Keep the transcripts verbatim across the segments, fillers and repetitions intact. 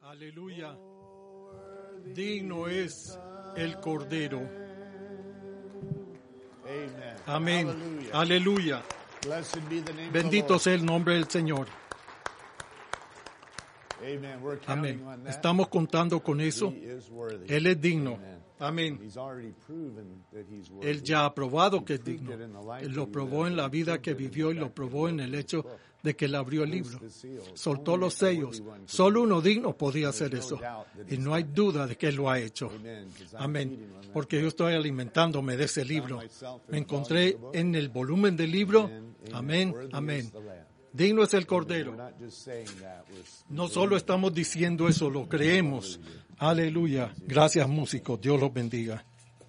Aleluya. Digno es el Cordero. Amén. Aleluya. Bendito sea el nombre del Señor. Amén. Estamos contando con eso. Él es digno. Amén. Él ya ha probado que es digno. Él lo probó en la vida que vivió y lo probó en el hecho de que él abrió el libro. Soltó los sellos. Solo uno digno podía hacer eso. Y no hay duda de que él lo ha hecho. Amén. Porque yo estoy alimentándome de ese libro. Me encontré en el volumen del libro. Amén. Amén. Digno es el Cordero. No solo estamos diciendo eso, lo creemos. Aleluya. Gracias, músicos. Dios los bendiga.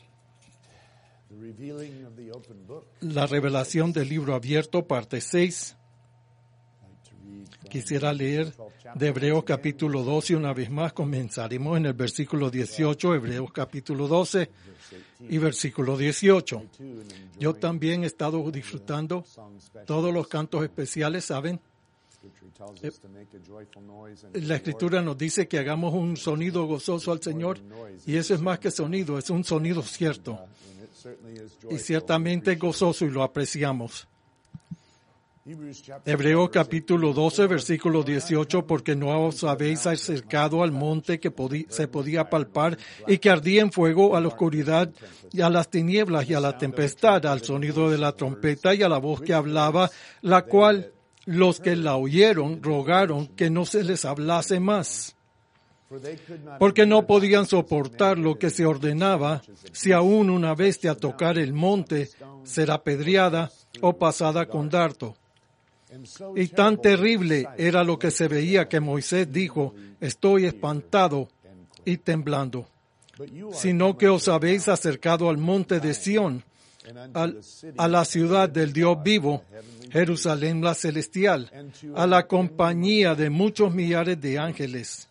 La revelación del libro abierto, parte seis. Quisiera leer de Hebreos capítulo doce una vez más. Comenzaremos en el versículo dieciocho, Hebreos capítulo doce y versículo dieciocho. Yo también he estado disfrutando todos los cantos especiales, ¿saben? La Escritura nos dice que hagamos un sonido gozoso al Señor, y eso es más que sonido, es un sonido cierto. Y ciertamente es gozoso y lo apreciamos. Hebreos capítulo doce, versículo dieciocho, porque no os habéis acercado al monte que podí, se podía palpar y que ardía en fuego, a la oscuridad y a las tinieblas y a la tempestad, al sonido de la trompeta y a la voz que hablaba, la cual los que la oyeron rogaron que no se les hablase más, porque no podían soportar lo que se ordenaba, si aún una bestia tocar el monte será apedreada o pasada con dardo. Y tan terrible era lo que se veía que Moisés dijo: estoy espantado y temblando. Sino que os habéis acercado al monte de Sión, al, a la ciudad del Dios vivo, Jerusalén la celestial, a la compañía de muchos millares de ángeles,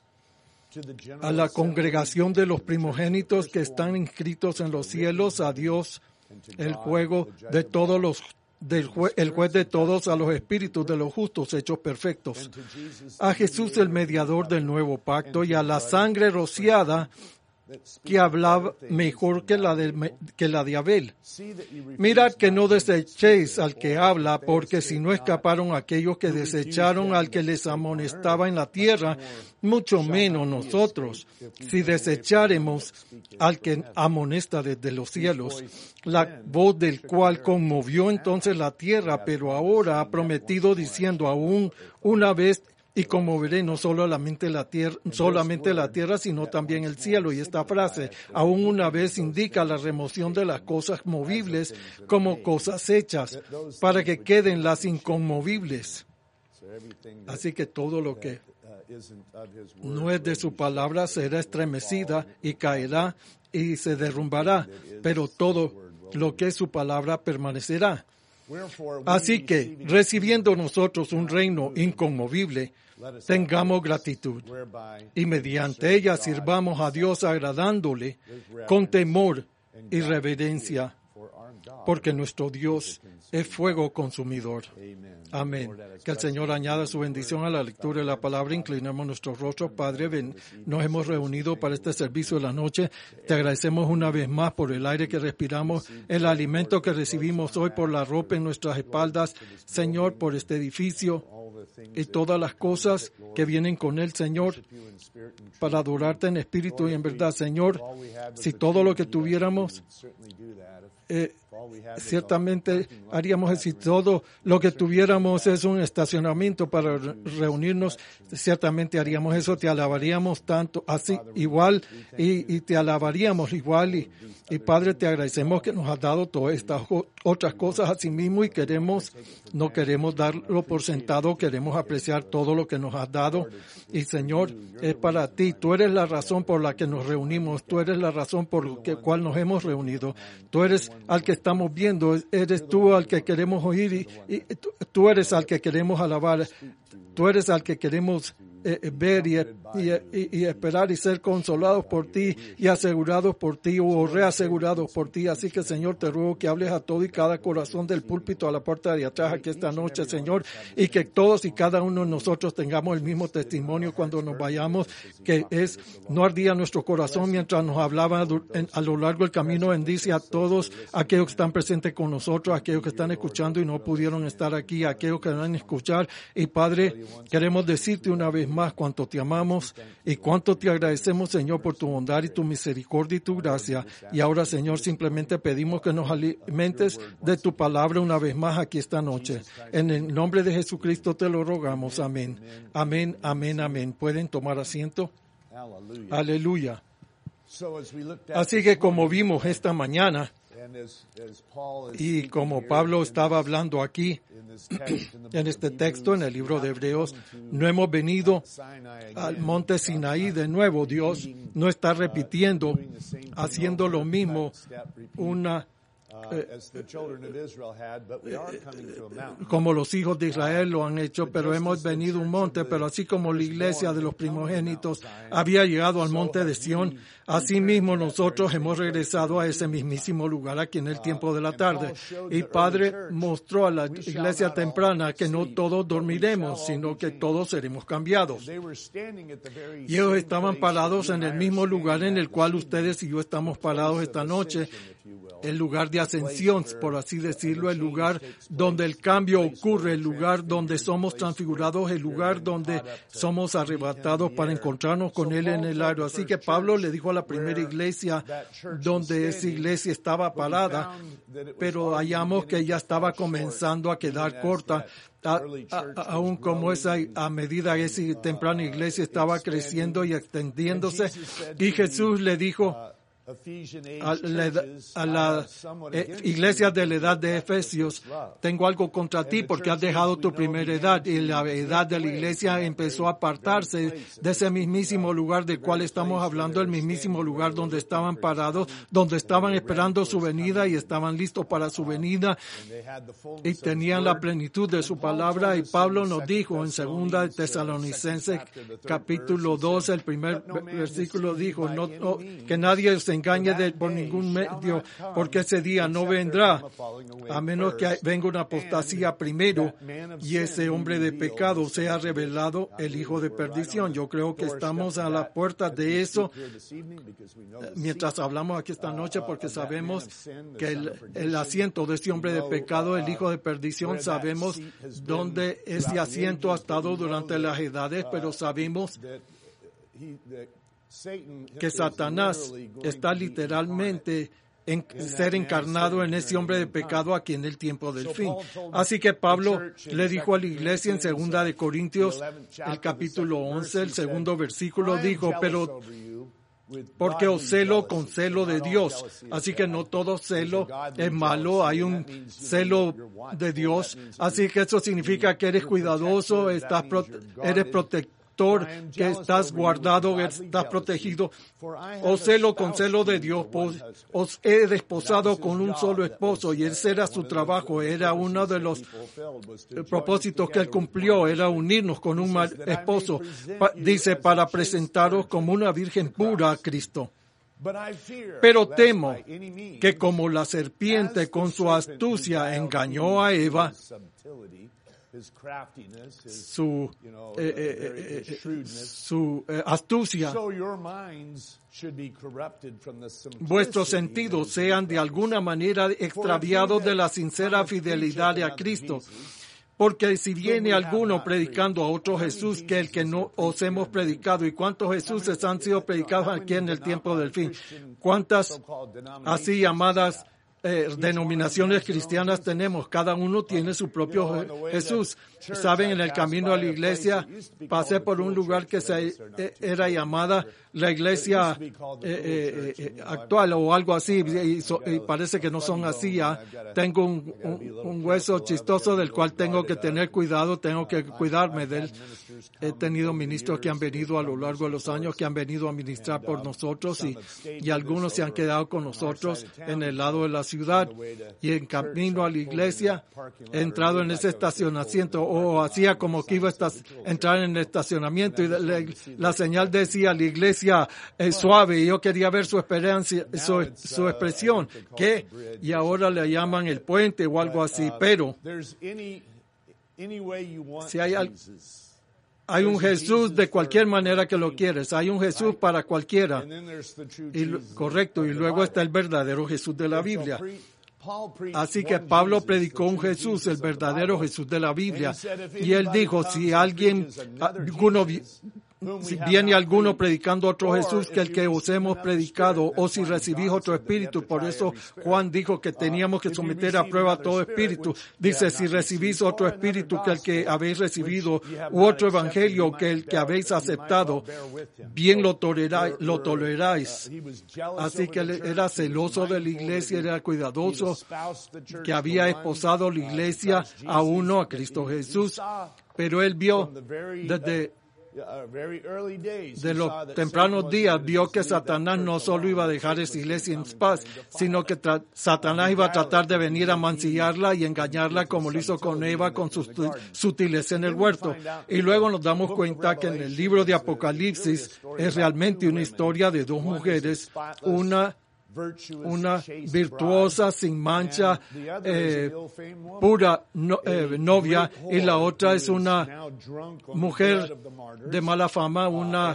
a la congregación de los primogénitos que están inscritos en los cielos, a Dios, el juego de todos los del jue, el juez de todos, a los espíritus de los justos hechos perfectos, a Jesús el mediador del nuevo pacto, y a la sangre rociada que hablaba mejor que la de, que la de Abel. Mirad que no desechéis al que habla, porque si no escaparon aquellos que desecharon al que les amonestaba en la tierra, mucho menos nosotros, si desecháremos al que amonesta desde los cielos, la voz del cual conmovió entonces la tierra, pero ahora ha prometido diciendo: aún una vez y conmoveré no solamente la tierra, solamente la tierra, sino también el cielo. Y esta frase, aún una vez, indica la remoción de las cosas movibles como cosas hechas, para que queden las inconmovibles. Así que todo lo que no es de su palabra será estremecida y caerá y se derrumbará, pero todo lo que es su palabra permanecerá. Así que, recibiendo nosotros un reino inconmovible, tengamos gratitud, y mediante ella sirvamos a Dios agradándole con temor y reverencia, porque nuestro Dios es fuego consumidor. Amén. Que el Señor añada su bendición a la lectura de la palabra. Inclinamos nuestros rostros. Padre, ven, nos hemos reunido para este servicio de la noche. Te agradecemos una vez más por el aire que respiramos, el alimento que recibimos hoy, por la ropa en nuestras espaldas, Señor, por este edificio y todas las cosas que vienen con él, Señor, para adorarte en espíritu y en verdad, Señor. Si todo lo que tuviéramos, eh, ciertamente haríamos eso. Si todo lo que tuviéramos es un estacionamiento para reunirnos, ciertamente haríamos eso. Te alabaríamos tanto, así, igual, y, y te alabaríamos igual. Y, y Padre, te agradecemos que nos has dado todas estas otras cosas a sí mismo, y queremos, no queremos darlo por sentado, queremos apreciar todo lo que nos has dado. Y Señor, es para ti. Tú eres la razón por la que nos reunimos. Tú eres la razón por la cual nos hemos reunido. Tú eres al que estamos viendo. Eres tú al que queremos oír, y, y tú, tú eres al que queremos alabar. Tú eres al que queremos eh, ver y, y, y esperar y ser consolados por ti y asegurados por ti o reasegurados por ti. Así que, Señor, te ruego que hables a todo y cada corazón del púlpito a la puerta de atrás aquí esta noche, Señor, y que todos y cada uno de nosotros tengamos el mismo testimonio cuando nos vayamos, que es, no ardía nuestro corazón mientras nos hablaba a lo largo del camino. Bendice a todos aquellos que están presentes con nosotros, aquellos que están escuchando y no pudieron estar aquí, aquellos que van a escuchar. Y Padre, queremos decirte una vez más cuánto te amamos y cuánto te agradecemos, Señor, por tu bondad y tu misericordia y tu gracia. Y ahora, Señor, simplemente pedimos que nos alimentes de tu palabra una vez más aquí esta noche. En el nombre de Jesucristo te lo rogamos. Amén. Amén, amén, amén. ¿Pueden tomar asiento? Aleluya. Así que como vimos esta mañana, y como Pablo estaba hablando aquí, en este texto, en el libro de Hebreos, no hemos venido al monte Sinaí de nuevo. Dios no está repitiendo, haciendo lo mismo, una Eh, como los hijos de Israel lo han hecho, pero hemos venido a un monte, pero así como la iglesia de los primogénitos había llegado al monte de Sión, así mismo nosotros hemos regresado a ese mismísimo lugar aquí en el tiempo de la tarde. Y Padre mostró a la iglesia temprana que no todos dormiremos, sino que todos seremos cambiados. Y ellos estaban parados en el mismo lugar en el cual ustedes y yo estamos parados esta noche, el lugar de ascensión, por así decirlo, el lugar donde el cambio ocurre, el lugar donde somos transfigurados, el lugar donde somos arrebatados para encontrarnos con Él en el aire. Así que Pablo le dijo a la primera iglesia donde esa iglesia estaba parada, pero hallamos que ya estaba comenzando a quedar corta. A, a, aún como esa, a medida que esa temprana iglesia estaba creciendo y extendiéndose, y Jesús le dijo a la, a la eh, iglesia de la edad de Efesios: tengo algo contra ti porque has dejado tu primera edad. Y la edad de la iglesia empezó a apartarse de ese mismísimo lugar del cual estamos hablando, el mismísimo lugar donde estaban parados, donde estaban esperando su venida y estaban listos para su venida y tenían la plenitud de su palabra. Y Pablo nos dijo en segunda de Tesalonicenses capítulo dos, el primer versículo, dijo no, no, que nadie se engañe de, por ningún medio, porque ese día no vendrá a menos que venga una apostasía primero y ese hombre de pecado sea revelado, el hijo de perdición. Yo creo que estamos a la puerta de eso mientras hablamos aquí esta noche, porque sabemos que el, el asiento de ese hombre de pecado, el hijo de perdición, sabemos dónde ese asiento ha estado durante las edades, pero sabemos que Satanás está literalmente en ser encarnado en ese hombre de pecado aquí en el tiempo del fin. Así que Pablo le dijo a la iglesia en segunda de Corintios, el capítulo once, el segundo versículo, dijo: pero porque os celo con celo de Dios. Así que no todo celo es malo, hay un celo de Dios. Así que eso significa que eres cuidadoso, estás pro- eres protector, que estás guardado, estás protegido. Os celo con celo de Dios, pues os he desposado con un solo esposo, y ese era su trabajo, era uno de los propósitos que él cumplió, era unirnos con un esposo. Pa- dice, para presentaros como una virgen pura a Cristo. Pero temo que como la serpiente con su astucia engañó a Eva, su, eh, eh, eh, su eh, astucia, vuestros sentidos sean de alguna manera extraviados de la sincera fidelidad a Cristo. Porque si viene alguno predicando a otro Jesús que el que no os hemos predicado, ¿y cuántos Jesuses han sido predicados aquí en el tiempo del fin? ¿Cuántas así llamadas Eh, denominaciones cristianas tenemos? Cada uno tiene su propio Jesús. Saben, en el camino a la iglesia pasé por un lugar que se eh, era llamada la iglesia eh, eh, eh, actual o algo así, y, so, y parece que no son así. Ya tengo un, un, un hueso chistoso del cual tengo que tener cuidado, tengo que cuidarme de él. He tenido ministros que han venido a lo largo de los años, que han venido a ministrar por nosotros, y, y algunos se han quedado con nosotros en el lado de la ciudad y en camino a la iglesia, he entrado en ese estacionamiento, o hacía como que iba a entrar en el estacionamiento y le, la señal decía la iglesia es suave, y yo quería ver su experiencia, su, su expresión, ¿qué? Y ahora le llaman el puente o algo así, pero si hay algo, hay un Jesús de cualquier manera que lo quieres. Hay un Jesús para cualquiera. Y, correcto. Y luego está el verdadero Jesús de la Biblia. Así que Pablo predicó un Jesús, el verdadero Jesús de la Biblia. Y él dijo, si alguien, alguno, si viene alguno predicando otro Jesús que el que os hemos predicado, o si recibís otro espíritu, por eso Juan dijo que teníamos que someter a prueba todo espíritu. Dice, si recibís otro espíritu que el que habéis recibido, u otro evangelio que el que habéis aceptado, bien lo toleráis. Lo toleráis. Así que él era celoso de la iglesia, era cuidadoso, que había esposado la iglesia a uno, a Cristo Jesús. Pero él vio desde de los tempranos días, vio que Satanás no solo iba a dejar esa iglesia en paz, sino que tra- Satanás iba a tratar de venir a mancillarla y engañarla, como lo hizo con Eva con sus sutileza en el huerto. Y luego nos damos cuenta que en el libro de Apocalipsis es realmente una historia de dos mujeres, una una virtuosa, sin mancha, eh, pura no, eh, novia, y la otra es una mujer de mala fama, una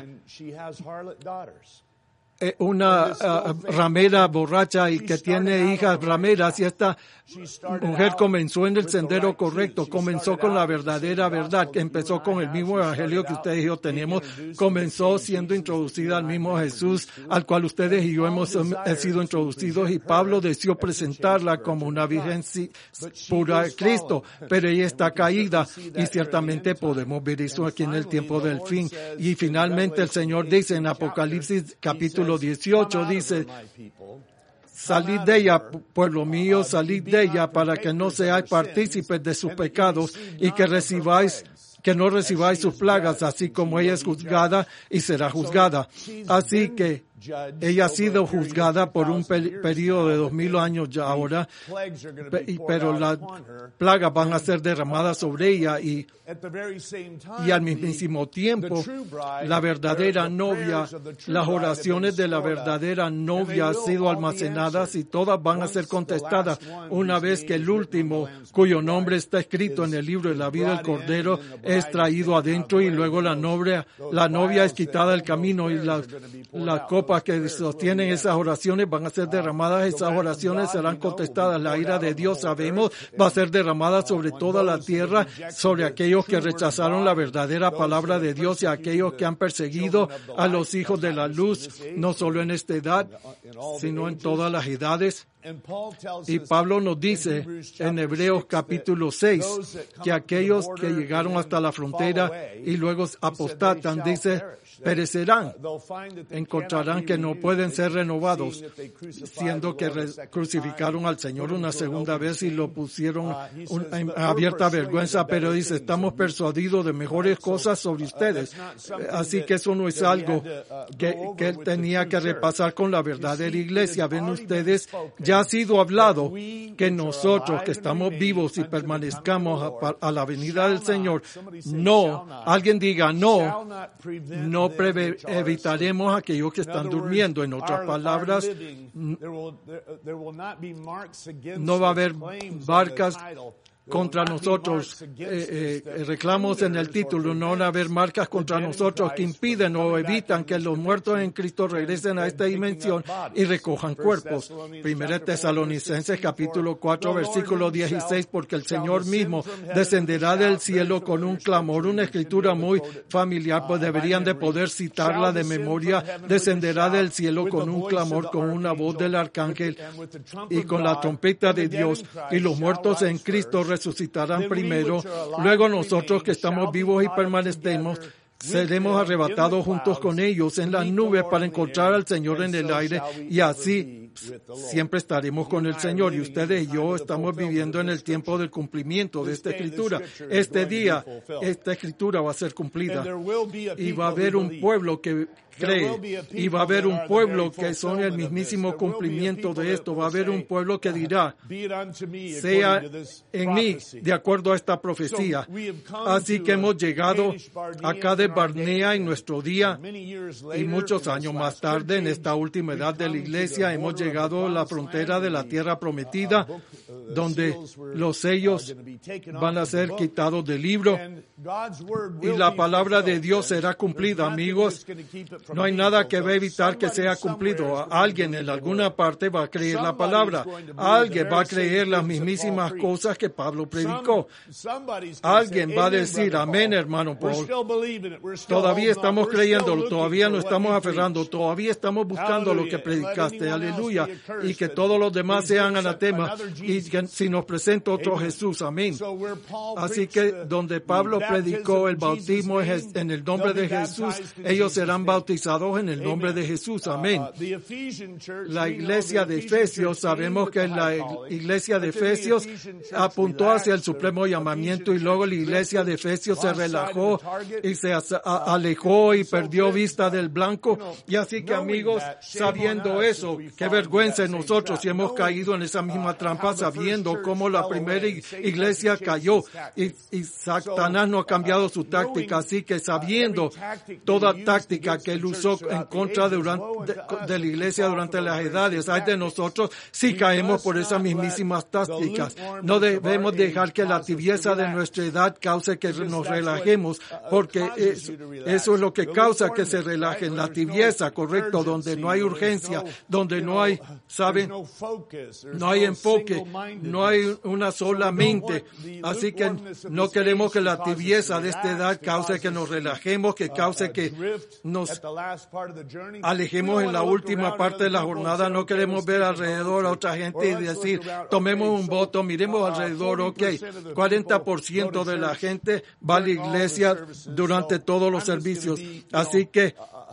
eh, una uh, ramera borracha y que tiene hijas rameras, y esta mujer comenzó en el sendero correcto, comenzó con la verdadera verdad, que empezó con el mismo evangelio que ustedes y yo tenemos, comenzó siendo introducida al mismo Jesús, al cual ustedes y yo hemos um, sido introducidos, y Pablo deseó presentarla como una virgen pura de Cristo, pero ella está caída, y ciertamente podemos ver eso aquí en el tiempo del fin. Y finalmente el Señor dice en Apocalipsis capítulo dieciocho, dice, salid de ella, pueblo mío, salid de ella, para que no seáis partícipes de sus pecados y que recibáis, que no recibáis sus plagas, así como ella es juzgada y será juzgada. Así que ella ha sido juzgada por un periodo de dos mil años ya ahora, pero las plagas van a ser derramadas sobre ella, y, y al mismísimo tiempo la verdadera novia, las oraciones de la verdadera novia han sido almacenadas y todas van a ser contestadas una vez que el último, cuyo nombre está escrito en el libro de la vida del Cordero, es traído adentro, y luego la novia, la novia es quitada del camino, y la, la copa que sostienen esas oraciones van a ser derramadas, esas oraciones serán contestadas. La ira de Dios, sabemos, va a ser derramada sobre toda la tierra, sobre aquellos que rechazaron la verdadera palabra de Dios y aquellos que han perseguido a los hijos de la luz, no solo en esta edad, sino en todas las edades. Y Pablo nos dice en Hebreos capítulo seis que aquellos que llegaron hasta la frontera y luego apostatan, dice, perecerán, encontrarán que no pueden ser renovados, siendo que re- crucificaron al Señor una segunda vez y lo pusieron un, en abierta vergüenza, pero dice, estamos persuadidos de mejores cosas sobre ustedes. Así que eso no es algo que, que él tenía que repasar con la verdadera iglesia. Ven ustedes, ya ha sido hablado que nosotros que estamos vivos y permanezcamos a, a la venida del Señor, no, alguien diga no, no Preve- evitaremos a aquellos que están durmiendo. En otras palabras, no va a haber marcas contra nosotros, eh, eh, reclamos en el título, no van a haber marcas contra nosotros que impiden o evitan que los muertos en Cristo regresen a esta dimensión y recojan cuerpos. Primera Tesalonicenses capítulo cuatro versículo dieciséis, porque el Señor mismo descenderá del cielo con un clamor, una escritura muy familiar, pues deberían de poder citarla de memoria. Descenderá del cielo con un clamor, con una voz del arcángel y con la trompeta de Dios, y los muertos en Cristo resucitarán primero, luego nosotros que estamos vivos y permanecemos seremos arrebatados juntos con ellos en las nubes para encontrar al Señor en el aire, y así siempre estaremos con el Señor. Y ustedes y yo estamos viviendo en el tiempo del cumplimiento de esta escritura. Este día, esta escritura va a ser cumplida. Y va a haber un pueblo que cree, y va a haber un pueblo que son el mismísimo cumplimiento de esto. Va a haber un pueblo que dirá, sea en mí de acuerdo a esta profecía. Así que hemos llegado a Cades Barnea en nuestro día, y muchos años más tarde, en esta última edad de la iglesia, hemos llegado a la frontera de la tierra prometida, donde los sellos van a ser quitados del libro, y la palabra de Dios será cumplida, amigos. No hay nada que va a evitar que sea cumplido. Alguien en alguna parte va a creer la palabra. Alguien va a creer las mismísimas cosas que Pablo predicó. Alguien va a decir, amén, hermano Paul. Todavía estamos creyéndolo, todavía no estamos aferrando, todavía estamos buscando lo que predicaste, aleluya. Y que todos los demás sean anatema, y que si nos presenta otro Jesús, amén. Así que donde Pablo predicó el bautismo en el nombre de Jesús, ellos serán bautizados en el nombre de Jesús. Amén. La iglesia de Efesios, sabemos que la iglesia de Efesios apuntó hacia el supremo llamamiento, y luego la iglesia de Efesios se relajó y se alejó y perdió vista del blanco. Y así que, amigos, sabiendo eso, qué vergüenza en nosotros si hemos caído en esa misma trampa, sabiendo cómo la primera iglesia cayó y, y Satanás no ha cambiado su táctica. Así que, sabiendo toda táctica que él usó en contra de, durante, de, de la iglesia durante las edades, hay de nosotros si caemos por esas mismísimas tácticas. No debemos dejar que la tibieza de nuestra edad cause que nos relajemos, porque eso, eso es lo que causa que se relajen. La tibieza, correcto, donde no hay urgencia, donde no hay, ¿saben? No hay enfoque, no hay una sola mente. Así que no queremos que la tibieza de esta edad cause que nos relajemos, que cause que nos alejemos en la última parte de la jornada. No queremos ver alrededor a otra gente y decir, tomemos un voto, miremos alrededor, ok, cuarenta por ciento de la gente va a la iglesia durante todos los servicios, así que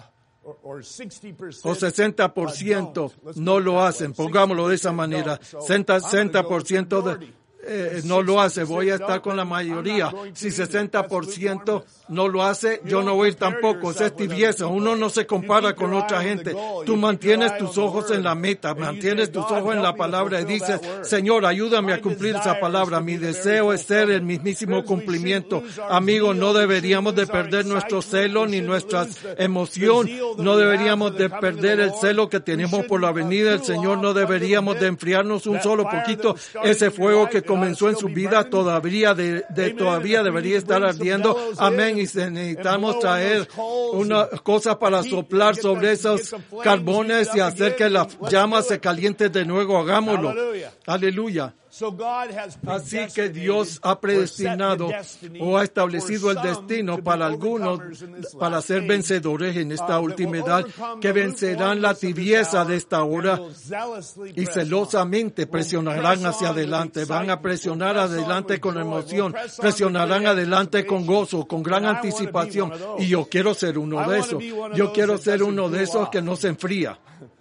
o sesenta por ciento no lo hacen, pongámoslo de esa manera, sesenta por ciento de Eh, no lo hace, voy a estar con la mayoría. Si sesenta por ciento no lo hace, yo no voy a ir tampoco. Esa es tibieza. Uno no se compara con otra gente. Tú mantienes tus ojos en la meta, mantienes tus ojos en la palabra y dices, Señor, ayúdame a cumplir esa palabra. Mi deseo es ser el mismísimo cumplimiento. Amigos, no deberíamos de perder nuestro celo ni nuestra emoción. No deberíamos de perder el celo que tenemos por la venida del Señor. No deberíamos de enfriarnos un solo poquito. Ese fuego que comenzó en su vida todavía de, de todavía debería estar ardiendo. Amén. Y necesitamos traer una cosa para soplar sobre esos carbones y hacer que la llama se caliente de nuevo. Hagámoslo. Aleluya. Así que Dios ha predestinado o ha establecido el destino para algunos para ser vencedores en esta última edad, que vencerán la tibieza de esta hora y celosamente presionarán hacia adelante. Van a presionar adelante con emoción, presionarán adelante con gozo, con gran anticipación. Y yo quiero ser uno de esos. Yo quiero ser uno de esos que no se enfría.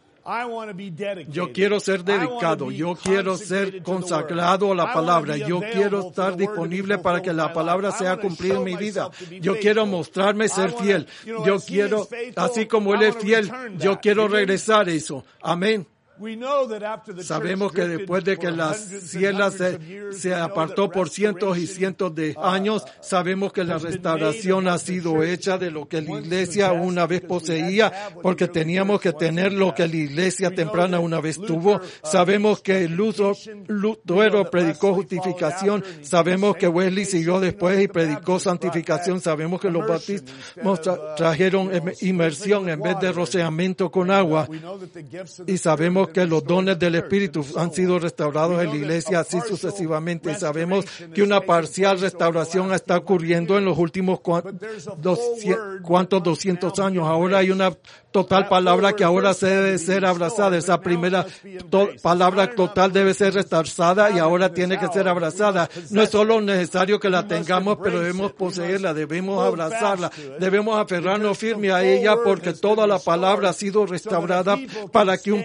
Yo quiero ser dedicado, yo quiero ser consagrado a la palabra, yo quiero estar disponible para que la palabra sea cumplida en mi vida. Yo quiero mostrarme ser fiel. Yo quiero, así como Él es fiel, yo quiero regresar a eso. Amén. Sabemos que después de que la ciela se, se apartó por cientos y cientos de años, sabemos que la restauración ha sido hecha de lo que la iglesia una vez poseía, porque teníamos que tener lo que la iglesia temprana una vez tuvo. Sabemos que Lutero predicó justificación, sabemos que Wesley siguió después y predicó santificación, sabemos que los bautismos tra- trajeron inmersión en vez de rociamiento con agua, y sabemos que los dones del Espíritu han sido restaurados en la iglesia, así sucesivamente. Sabemos que una parcial restauración está ocurriendo en los últimos cuantos doscientos años. Ahora hay una total palabra que ahora se debe ser abrazada. Esa primera to- palabra total debe ser restaurada y ahora tiene que ser abrazada. No es solo necesario que la tengamos, pero debemos poseerla, debemos abrazarla, debemos aferrarnos firme a ella, porque toda la palabra ha sido restaurada para que un pueblo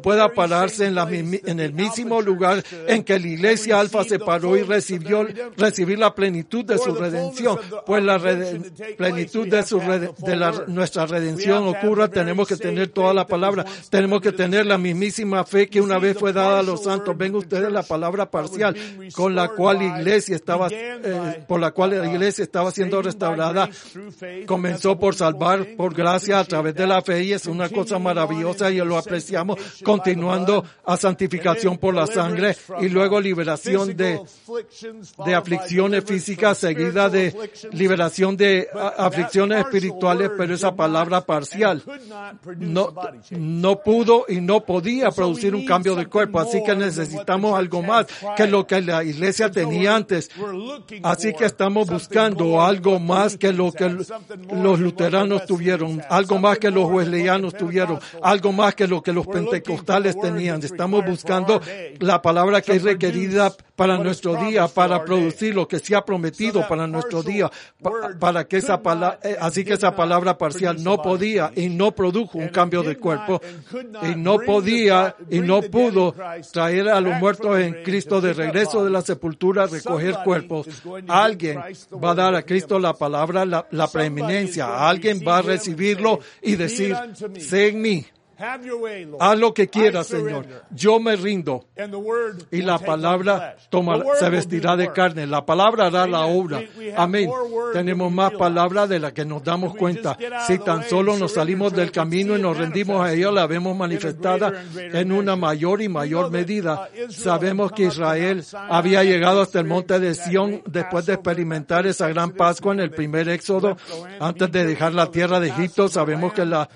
pueda pararse en, la, en el mismo lugar en que la iglesia Alfa se paró y recibió recibir la plenitud de su redención. Pues la reden, plenitud de, su, de la, nuestra redención ocurra, tenemos que tener toda la palabra, tenemos que tener la mismísima fe que una vez fue dada a los santos. Ven ustedes la palabra parcial con la cual la iglesia estaba, eh, por la cual la iglesia estaba siendo restaurada, comenzó por salvar por gracia a través de la fe, y es una cosa maravillosa y lo apreciamos, continuando a santificación por la sangre y luego liberación de, de aflicciones físicas seguida de liberación de a, aflicciones espirituales, pero esa palabra parcial no, no pudo y no podía producir un cambio de cuerpo, así que necesitamos algo más que lo que la iglesia tenía antes. Así que estamos buscando algo más que lo que los luteranos tuvieron, algo más que los wesleyanos tuvieron, algo más que lo que los pentecostales tenían. Estamos buscando la palabra que es requerida para nuestro día, para producir lo que se ha prometido para nuestro día, pa, para que esa palabra, así que esa palabra parcial no podía y no produjo un cambio de cuerpo, y no podía y no pudo traer a los muertos en Cristo de regreso de la sepultura, recoger cuerpos. Alguien va a dar a Cristo la palabra, la, la preeminencia. Alguien va a recibirlo y decir, sé en mí. Haz lo que quieras, Señor. Yo me rindo. Y la palabra toma, se vestirá de carne. La palabra hará la obra. Amén. Tenemos más palabras de las que nos damos cuenta. Si tan solo nos salimos del camino y nos rendimos a ella, la vemos manifestada en una mayor y mayor medida. Sabemos que Israel había llegado hasta el monte de Sión después de experimentar esa gran Pascua en el primer éxodo. Antes de dejar la tierra de Egipto, sabemos que la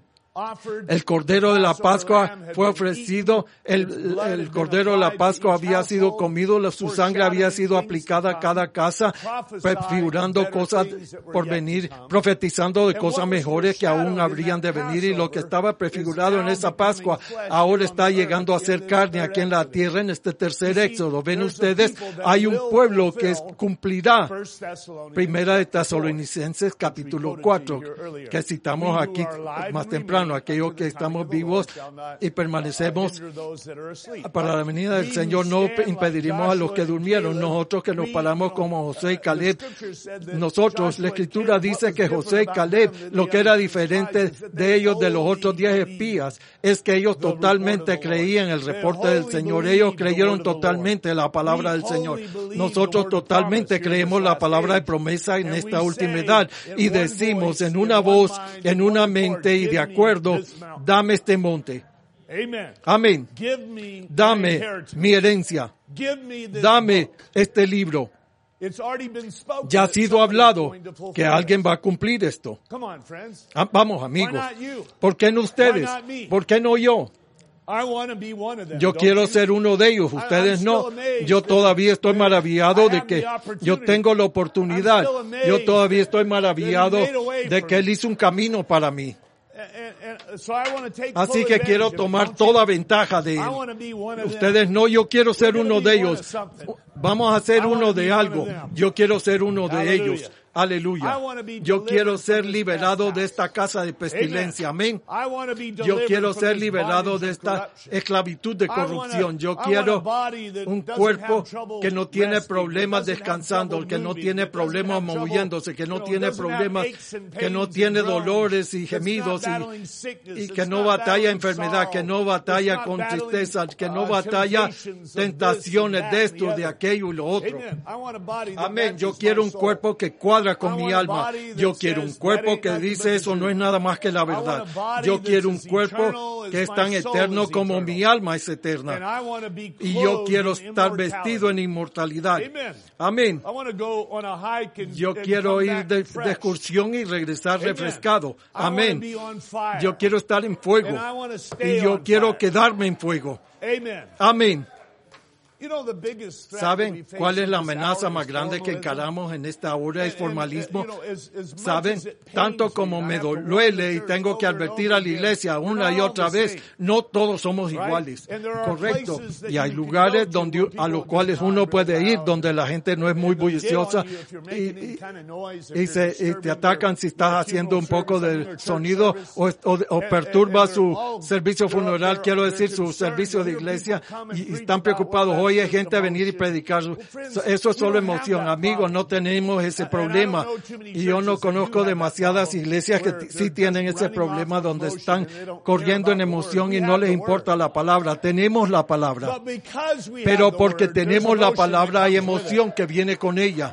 El Cordero de la Pascua fue ofrecido, el, el Cordero de la Pascua había sido comido, su sangre había sido aplicada a cada casa, prefigurando cosas por venir, profetizando de cosas mejores que aún habrían de venir, y lo que estaba prefigurado en esa Pascua ahora está llegando a ser carne aquí en la tierra en este tercer éxodo. Ven ustedes, hay un pueblo que cumplirá. Primera de Tesalonicenses capítulo cuatro, que citamos aquí más temprano. Aquellos que estamos vivos y permanecemos para la venida del Señor, no impediremos a los que durmieron. Nosotros que nos paramos como José y Caleb, nosotros, la Escritura dice que José y Caleb, lo que era diferente de ellos, de los otros diez espías, es que ellos totalmente creían el reporte del Señor. Ellos creyeron totalmente la palabra del Señor. Nosotros totalmente creemos la palabra de promesa en esta última edad, y decimos en una voz, en una mente y de acuerdo, dame este monte. Amén. Dame mi herencia. Dame este libro. Ya ha sido hablado que alguien va a cumplir esto. Ah, vamos, amigos. ¿Por qué no ustedes? ¿Por qué no yo? Yo quiero ser uno de ellos, ustedes no. Yo todavía estoy maravillado de que yo tengo la oportunidad. Yo todavía estoy maravillado de que Él hizo un camino para mí. Así que quiero tomar toda ventaja de Él. Ustedes no, yo quiero ser uno de ellos. Vamos a ser uno de algo. Yo quiero ser uno de ellos. Aleluya. Yo quiero ser liberado de esta casa de pestilencia. Amén. Yo quiero ser liberado de esta esclavitud de corrupción. Yo quiero un cuerpo que no tiene problemas descansando, que no tiene problemas moviéndose, que no tiene problemas, que no tiene dolores y gemidos, y, y que no batalla enfermedad, que no batalla con tristeza, que no batalla tentaciones de esto, de aquello y lo otro. Amén. Yo quiero un cuerpo que cuadra con mi alma. Yo quiero un cuerpo que dice eso no es nada más que la verdad. Yo quiero un cuerpo que es tan eterno como mi alma es eterna. Y yo quiero estar vestido en inmortalidad. Amén. Yo quiero ir de, de excursión y regresar refrescado. Amén. Yo quiero estar en fuego. Y yo quiero quedarme en fuego. Amén. ¿Saben cuál es la amenaza más grande que encaramos en esta hora? Es formalismo. ¿Saben? Tanto como me duele y tengo que advertir a la iglesia una y otra vez, no todos somos iguales. Correcto. Y hay lugares donde, a los cuales uno puede ir, donde la gente no es muy bulliciosa y, y, y, se, y te atacan si estás haciendo un poco de sonido o, o, o perturba su servicio funeral, quiero decir, su servicio de iglesia, y, y están preocupados. Hoy hay gente a venir y predicar. Eso es solo emoción. Amigos, no tenemos ese problema. Y yo no conozco demasiadas iglesias que t- sí tienen ese problema, donde están corriendo en emoción y no les importa la palabra. Tenemos la palabra. Pero porque tenemos la palabra, hay emoción que viene con ella.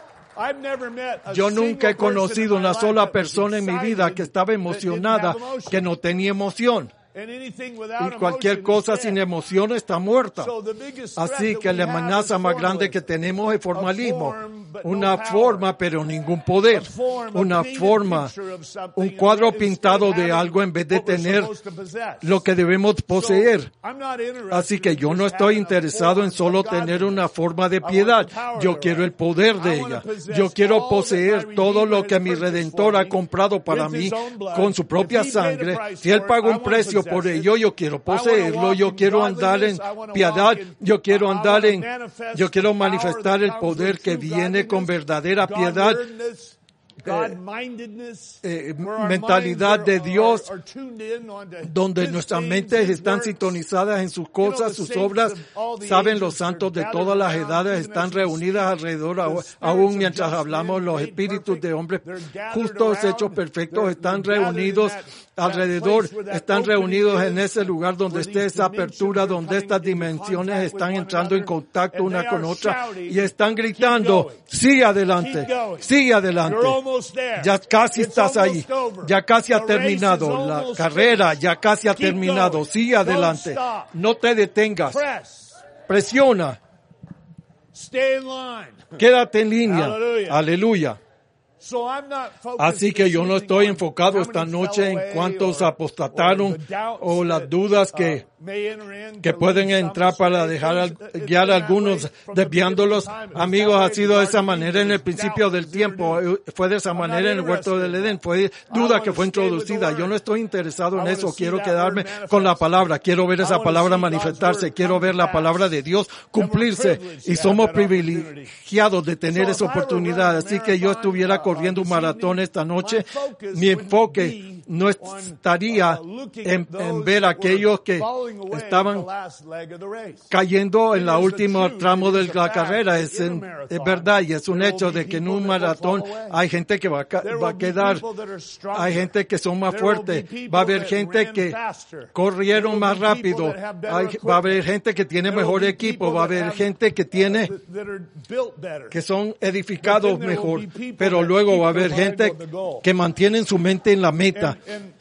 Yo nunca he conocido una sola persona en mi vida que estaba emocionada, que no tenía emoción. Y cualquier cosa sin emoción está muerta. Así que la amenaza más grande que tenemos es formalismo. Una forma, pero ningún poder. Una forma, un cuadro pintado de algo en vez de tener lo que debemos poseer. Así que yo no estoy interesado en solo tener una forma de piedad. Yo quiero el poder de ella. Yo quiero poseer todo lo que mi Redentor ha comprado para mí con su propia sangre. Si Él pagó un precio por ello, yo quiero poseerlo, yo quiero andar en piedad, yo quiero andar en, yo quiero manifestar el poder que viene con verdadera piedad. Eh, eh, mentalidad de Dios, donde nuestras mentes están sintonizadas en sus cosas, sus obras. Saben, los santos de todas las edades están reunidas alrededor, aún mientras hablamos. Los espíritus de hombres justos, hechos perfectos, están reunidos alrededor, están reunidos en ese lugar donde esté esa apertura, donde estas dimensiones están entrando en contacto una con otra y están gritando: sigue adelante, sigue adelante. Ya casi estás ahí, ya casi ha terminado la carrera, ya casi ha terminado, sigue adelante, no te detengas, presiona, quédate en línea, aleluya. Así que yo no estoy enfocado esta noche en cuántos apostataron o las dudas que, que pueden entrar para dejar guiar a algunos, desviándolos. Amigos, ha sido de esa manera en el principio del tiempo. Fue de esa manera en el huerto del Edén. Fue duda que fue introducida. Yo no estoy interesado en eso. Quiero quedarme con la palabra. Quiero ver esa palabra manifestarse. Quiero ver la palabra de Dios cumplirse. Y somos privilegiados de tener esa oportunidad. Así que yo estuviera corriendo un maratón esta noche, mi enfoque no estaría en, en ver a aquellos que estaban cayendo en la última tramo de la carrera. Es, en, es verdad y es un hecho de que en un maratón hay gente que va a, va a quedar, hay gente que son más fuertes, va a haber gente que corrieron más rápido, hay, va a haber gente que tiene mejor equipo, va a haber gente que tiene, que son edificados mejor, pero luego Luego va a haber gente que mantienen su mente en la meta.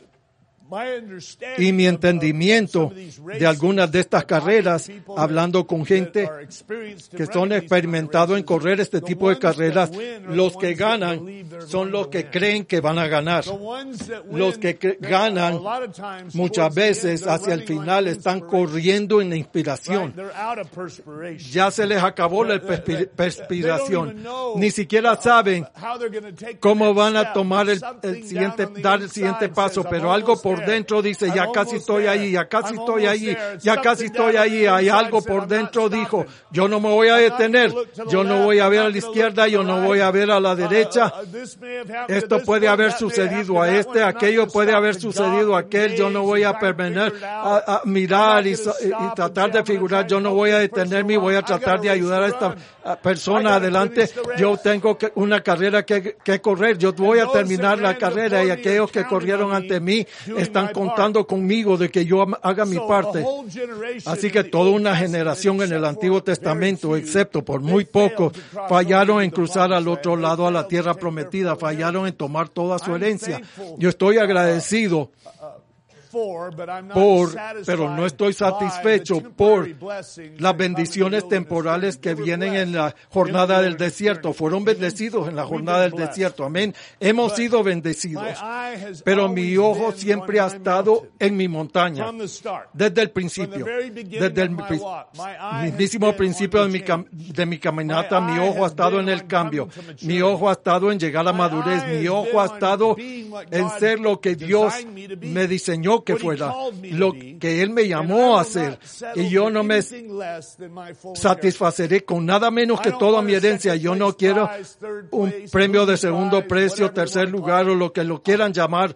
Y mi entendimiento de algunas de estas carreras, hablando con gente que son experimentados en correr este tipo de carreras, los que ganan son los que creen que van a ganar. Los que cre- ganan muchas veces hacia el final están corriendo en la inspiración. Ya se les acabó la perspi- perspiración. Ni siquiera saben cómo van a tomar el, el siguiente, dar el siguiente paso, pero algo por dentro dice: ya casi estoy ahí, ya casi estoy ahí, ya casi estoy ahí. Hay algo por dentro, dijo: yo no me voy a detener, yo no voy a ver a la izquierda, yo no voy a ver a la derecha. Esto puede haber sucedido a este, aquello puede haber sucedido a aquel. Yo no voy a permanecer a, a mirar y, y tratar de figurar. Yo no voy a detenerme y voy a tratar de ayudar a esta persona adelante. Yo tengo que, una carrera que, que correr. Yo voy a terminar la carrera, y aquellos que corrieron ante mí están contando conmigo de que yo haga mi parte. Así que toda una generación en el Antiguo Testamento, excepto por muy poco, fallaron en cruzar al otro lado a la tierra prometida, fallaron en tomar toda su herencia. Yo estoy agradecido por, pero no estoy satisfecho por las bendiciones temporales que vienen en la jornada del desierto. Fueron bendecidos en la jornada del desierto. Amén. Hemos sido bendecidos. Pero mi ojo siempre ha estado en mi montaña. Desde el principio. Desde el mismísimo principio de mi, de mi caminata, mi ojo ha estado en el cambio. Mi ojo ha estado en llegar a madurez. Mi ojo ha estado en ser lo que Dios me diseñó que fuera, lo que Él me llamó a hacer. Y yo no me satisfaceré con nada menos que toda mi herencia. Yo no quiero un premio de segundo precio, tercer lugar o lo que lo quieran llamar.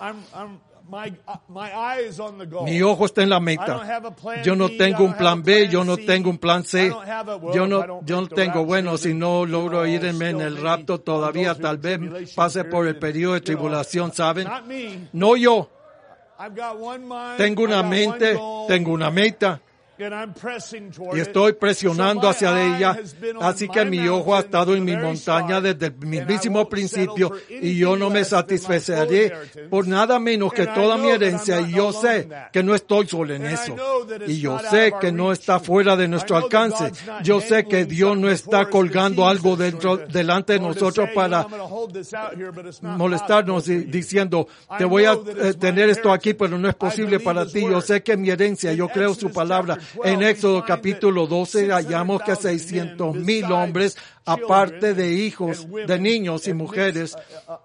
Mi ojo está en la meta. Yo no tengo un plan B, yo no tengo un plan C. Yo no, yo no tengo, bueno, si no logro irme en el rapto todavía, tal vez pase por el periodo de tribulación, ¿saben? No yo. Tengo una mente, tengo una meta. Y estoy presionando hacia ella, así que mi ojo ha estado en mi montaña desde el mismísimo principio y yo no me satisfaceré por nada menos que toda mi herencia y yo sé que no estoy solo en eso y yo sé que no está fuera de nuestro alcance. Yo sé que Dios no está colgando algo dentro, delante de nosotros para molestarnos y diciendo te voy a eh, tener esto aquí pero no es posible para ti. Yo sé que mi herencia, yo creo su palabra. En Éxodo capítulo doce hallamos que seiscientos mil hombres, aparte de hijos, de niños y mujeres,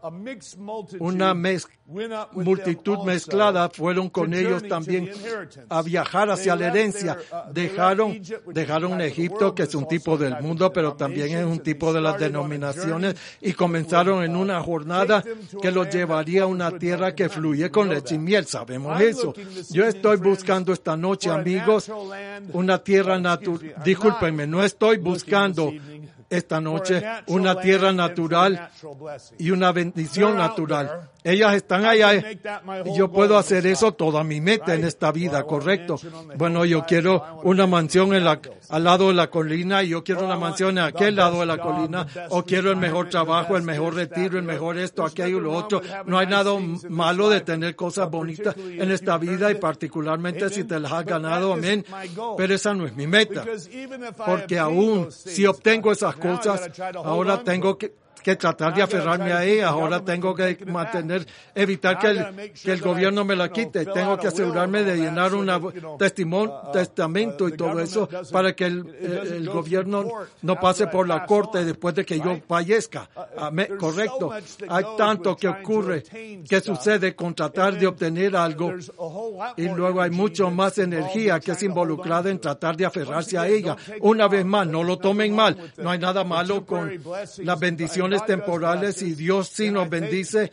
una mez- multitud mezclada fueron con ellos también a viajar hacia la herencia. Dejaron, dejaron Egipto, que es un tipo del mundo, pero también es un tipo de las denominaciones, y comenzaron en una jornada que los llevaría a una tierra que fluye con leche y miel. Sabemos eso. Yo estoy buscando esta noche, amigos, una tierra natural. Discúlpenme, no estoy buscando esta noche una tierra natural y una bendición natural. Ellas están allá y yo puedo hacer eso toda mi meta en esta vida, ¿correcto? Bueno, yo quiero una mansión en la, al lado de la colina y yo quiero una mansión en aquel lado de la colina, o quiero el mejor trabajo, el mejor retiro, el mejor esto, aquello y lo otro. No hay nada malo de tener cosas bonitas en esta vida y particularmente si te las has ganado, amén. Pero esa no es mi meta, porque aún si obtengo esas cosas, ahora tengo que que tratar de aferrarme a ella, ahora tengo que mantener, evitar que el, que el gobierno me la quite, tengo que asegurarme de llenar un testamento y todo eso para que el, el, el gobierno no pase por la corte después de que yo fallezca. Amén, correcto. Hay tanto que ocurre, que sucede con tratar de obtener algo y luego hay mucho más energía que es involucrada en tratar de aferrarse a ella. Una vez más, no lo tomen mal, no hay nada malo con las bendiciones temporales y Dios sí nos bendice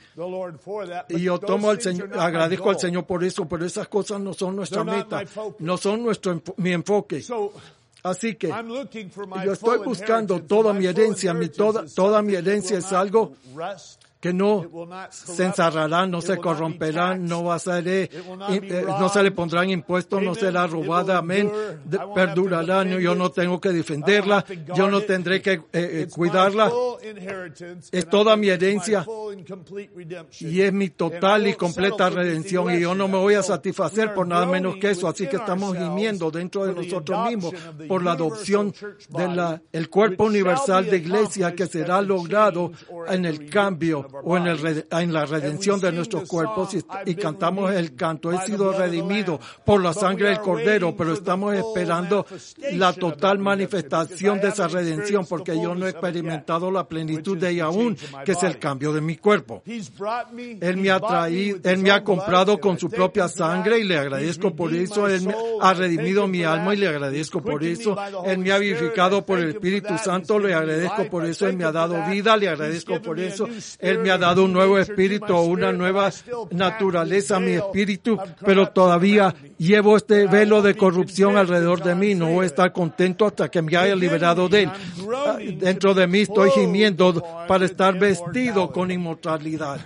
y yo tomo al Señor, agradezco al Señor por eso, pero esas cosas no son nuestra meta, no son nuestro mi enfoque. Así que yo estoy buscando toda mi herencia, mi toda toda mi herencia es algo que no se encerrará, no se corromperá, no va a ser, eh, eh, no se le pondrán impuestos, no será robada, amén, de, perdurará, no, yo no tengo que defenderla, yo no tendré que eh, eh, cuidarla, es toda mi herencia y es mi total y completa redención y yo no me voy a satisfacer por nada menos que eso, así que estamos gimiendo dentro de nosotros mismos por la adopción del cuerpo universal de iglesia que será logrado en el cambio o en, el, en la redención de nuestros cuerpos y, y cantamos el canto, he sido redimido por la sangre del Cordero, pero estamos esperando la total manifestación de esa redención porque yo no he experimentado la plenitud de ella aún, que es el cambio de mi cuerpo. Él me ha traído, Él me ha comprado con su propia sangre y le agradezco por eso, Él me ha redimido mi alma y le agradezco por eso, Él me ha vivificado por el Espíritu Santo, le agradezco por eso, Él me ha dado vida, le agradezco por eso, Él me ha dado un nuevo espíritu, una nueva naturaleza a mi espíritu, pero todavía llevo este velo de corrupción alrededor de mí. No voy a estar contento hasta que me haya liberado de él. Dentro de mí estoy gimiendo para estar vestido con inmortalidad.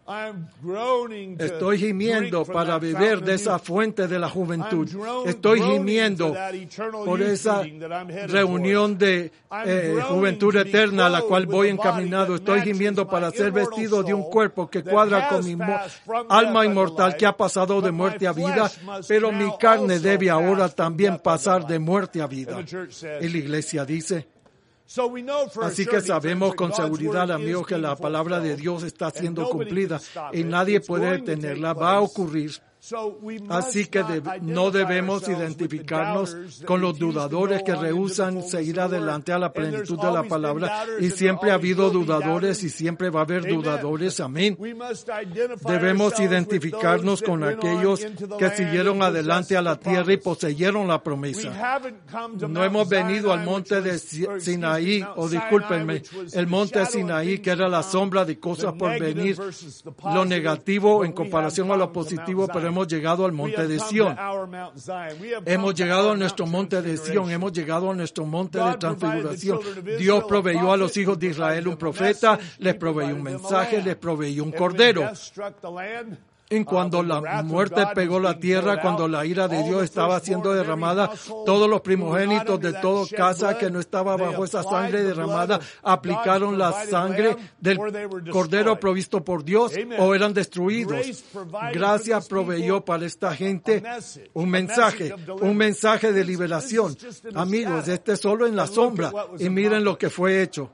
Estoy gimiendo para beber de esa fuente de la juventud. Estoy gimiendo por esa reunión de eh, juventud eterna a la cual voy encaminado. Estoy gimiendo para ser vestido de un cuerpo que cuadra con mi mo- alma inmortal que ha pasado de muerte a vida, pero mi carne debe ahora también pasar de muerte a vida. Y la iglesia dice, así que sabemos con seguridad, amigos, que la palabra de Dios está siendo cumplida y nadie puede detenerla. Va a ocurrir. Así que de, no debemos identificarnos con los dudadores que rehúsan seguir adelante a la plenitud de la palabra. Y siempre ha habido dudadores y siempre va a haber dudadores. Amén. Debemos identificarnos con aquellos que siguieron adelante a la tierra y poseyeron la promesa. No hemos venido al monte de Sinaí, o discúlpenme, el monte Sinaí, que era la sombra de cosas por venir, lo negativo en comparación a lo positivo, pero hemos llegado al monte de Sión. Hemos llegado a nuestro monte de Sión. Hemos llegado a nuestro monte de transfiguración. Dios proveyó a los hijos de Israel un profeta, les proveyó un mensaje, les proveyó un cordero. Y cuando la muerte pegó la tierra, cuando la ira de Dios estaba siendo derramada, todos los primogénitos de toda casa que no estaba bajo esa sangre derramada, aplicaron la sangre del cordero provisto por Dios o eran destruidos. Gracia proveyó para esta gente un mensaje, un mensaje de liberación. Amigos, este es solo en la sombra y miren lo que fue hecho.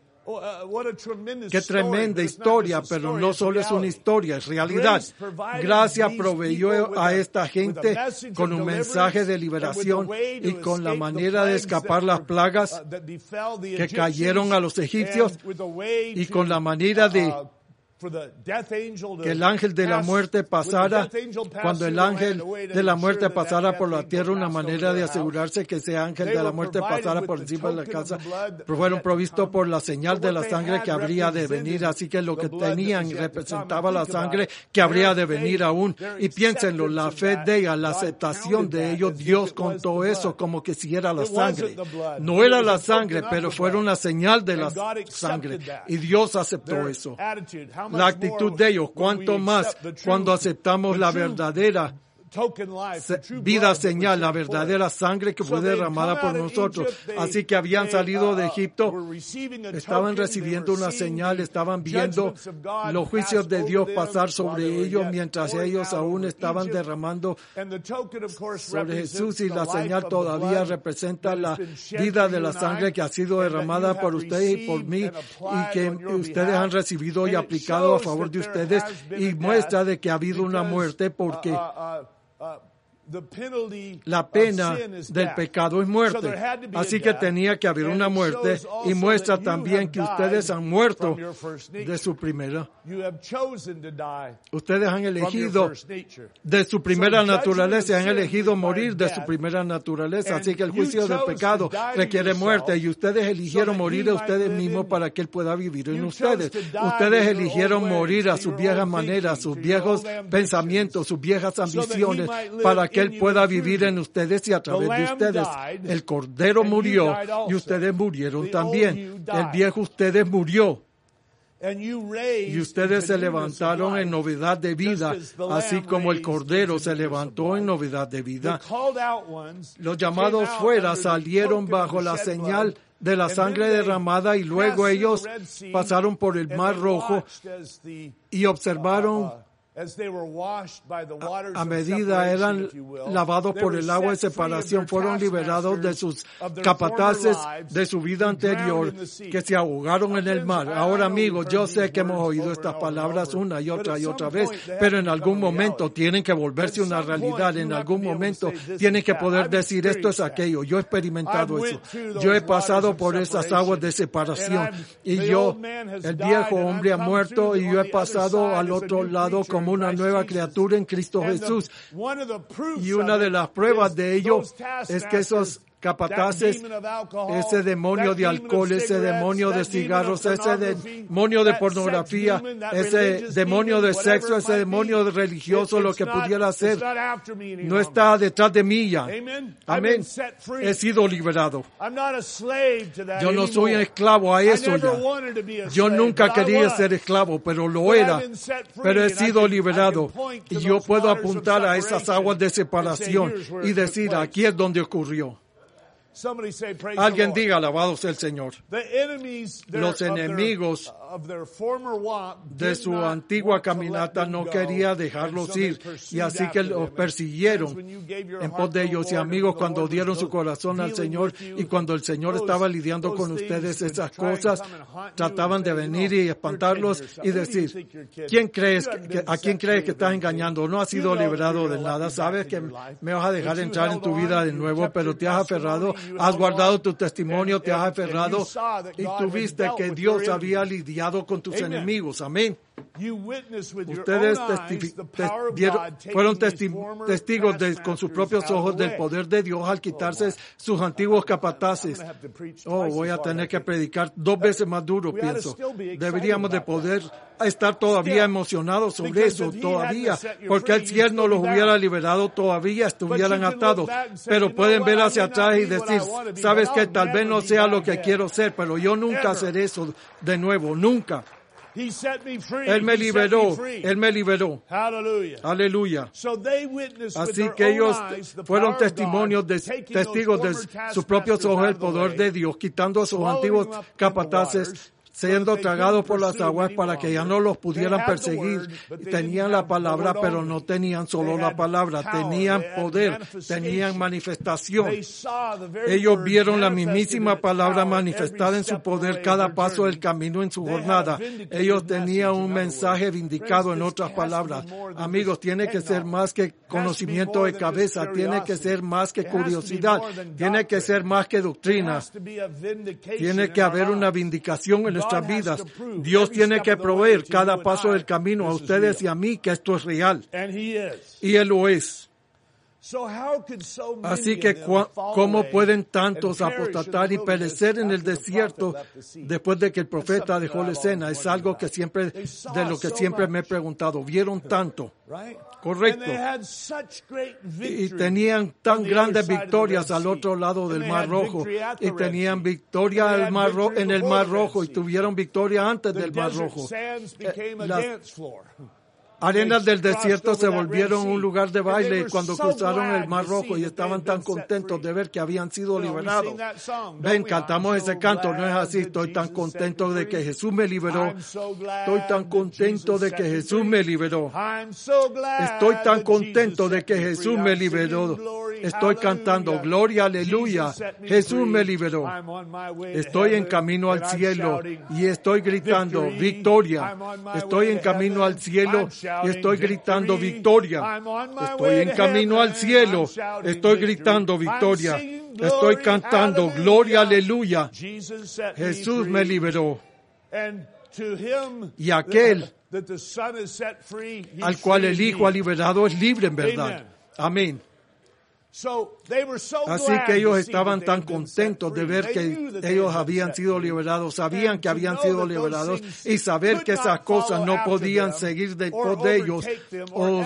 Qué tremenda historia, pero no solo es una historia, es realidad. Gracia proveyó a esta gente con un mensaje de liberación y con la manera de escapar las plagas que cayeron a los egipcios y con la manera de que el ángel de la muerte pasara, cuando el ángel de la muerte pasara por la tierra, una manera de asegurarse que ese ángel de la muerte pasara por encima de la casa, fueron provistos por la señal de la sangre que habría de venir, así que lo que tenían representaba la sangre que habría de venir aún, y piénsenlo, la fe de ellos, la aceptación de ellos, Dios contó eso como que si era la sangre, no era la sangre, pero fueron la señal de la sangre, y Dios aceptó eso. La actitud de ellos, cuanto más cuando aceptamos la verdadera vida señal, la verdadera sangre que fue derramada por nosotros. Así que habían salido de Egipto, estaban recibiendo una señal, estaban viendo los juicios de Dios pasar sobre ellos mientras ellos aún estaban derramando sobre Jesús, y la señal todavía representa la vida de la sangre que ha sido derramada por ustedes y por mí y que ustedes han recibido y aplicado a favor de ustedes, y muestra de que ha habido una muerte porque la pena del pecado es muerte. Así que tenía que haber una muerte, y muestra también que ustedes han muerto de su primera. Ustedes han elegido de su primera naturaleza, han elegido morir de su primera naturaleza. Así que el juicio del pecado requiere muerte, y ustedes eligieron morir a ustedes mismos para que Él pueda vivir en ustedes. Ustedes eligieron morir a sus viejas maneras, sus viejos pensamientos, sus viejas ambiciones, para que Él pueda vivir en ustedes y a través de ustedes. El Cordero murió y ustedes murieron también. El viejo ustedes murió. Y ustedes se levantaron en novedad de vida, así como el Cordero se levantó en novedad de vida. Los llamados fuera salieron bajo la señal de la sangre derramada, y luego ellos pasaron por el Mar Rojo y observaron a medida eran lavados por el agua de separación, fueron liberados de sus capataces de su vida anterior que se ahogaron en el mar. Ahora, amigos, yo sé que hemos oído estas palabras una y otra y otra vez, pero en algún momento tienen que volverse una realidad. En algún momento tienen que poder decir esto es aquello. Yo he experimentado eso. Yo he pasado por esas aguas de separación, y yo, el viejo hombre ha muerto, y yo he pasado al otro lado como una nueva criatura en Cristo Jesús. Y una de las pruebas de ello es que esos capataces, ese demonio de alcohol, ese demonio de cigarros, ese demonio de pornografía, ese demonio de sexo, ese demonio de religioso, lo que pudiera ser, no está detrás de mí ya. Amén. He sido liberado. Yo no soy un esclavo a eso ya. Yo nunca quería ser esclavo, pero lo era. Pero he sido liberado. Y yo puedo apuntar a esas aguas de separación y decir, aquí es donde ocurrió. Alguien diga, alabado sea el Señor. Los enemigos de su antigua caminata no quería dejarlos ir, y así que los persiguieron en pos de ellos. Y amigos, cuando dieron su corazón al Señor y cuando el Señor estaba lidiando con ustedes esas cosas, trataban de venir y espantarlos y decir, ¿quién crees que, ¿a quién crees que estás engañando? No has sido liberado de nada. Sabes que me vas a dejar entrar en tu vida de nuevo, pero te has aferrado, has guardado tu testimonio, te has aferrado y tú viste que Dios había lidiado con tus Amen. enemigos. Amén. Ustedes testifi- te- dieron, fueron testi- testigos de, con sus propios ojos del poder de Dios al quitarse sus antiguos capataces. Oh, voy a tener que predicar dos veces más duro, pienso. Deberíamos de poder estar todavía emocionados sobre eso, todavía, porque Él, si Él no los hubiera liberado, todavía estuvieran atados. Pero pueden ver hacia atrás y decir, sabes que tal vez no sea lo que quiero ser, pero yo nunca haré eso de nuevo, nunca. Él me liberó, Él me liberó. Aleluya. Así que ellos fueron testimonios de, testigos de sus propios ojos el poder de Dios, quitando a sus antiguos capataces, siendo tragados por las aguas para que ya no los pudieran perseguir. Tenían la palabra, pero no tenían solo la palabra, tenían poder, tenían manifestación. Ellos vieron la mismísima palabra manifestada en su poder cada paso del camino en su jornada. Ellos tenían un mensaje vindicado, en otras palabras. Amigos, tiene que ser más que conocimiento de cabeza, tiene que ser más que curiosidad, tiene que ser más que doctrina. Tiene que haber una vindicación en nuestras vidas. Dios tiene que proveer cada paso del camino a ustedes y a mí que esto es real. Y Él lo es. Así que, ¿cómo pueden tantos apostatar y perecer en el desierto después de que el profeta dejó la escena? Es algo que siempre, de lo que siempre me he preguntado. Vieron tanto. Correcto. Y tenían tan grandes victorias al otro lado del Mar Rojo. Y tenían victoria al mar Ro- en el Mar Rojo. Y tuvieron victoria antes del Mar Rojo. Eh, las arenas del desierto se volvieron un lugar de baile cuando cruzaron el Mar Rojo y estaban tan contentos de ver que habían sido liberados. Ven, cantamos ese canto, no es así. Estoy tan contento de que Jesús me liberó. Estoy tan contento de que Jesús me liberó. Estoy tan contento de que Jesús me liberó. Estoy cantando, gloria, aleluya. Jesús me liberó. Estoy en camino al cielo y estoy gritando, victoria. Estoy en camino al cielo y estoy gritando victoria. Estoy en camino al cielo. Estoy gritando victoria. Estoy cantando gloria, aleluya. Jesús me liberó. Y aquel al cual el Hijo ha liberado es libre en verdad. Amén. Así que ellos estaban tan contentos de ver que ellos habían sido liberados, sabían que habían sido liberados y saber que esas cosas no podían seguir después de ellos o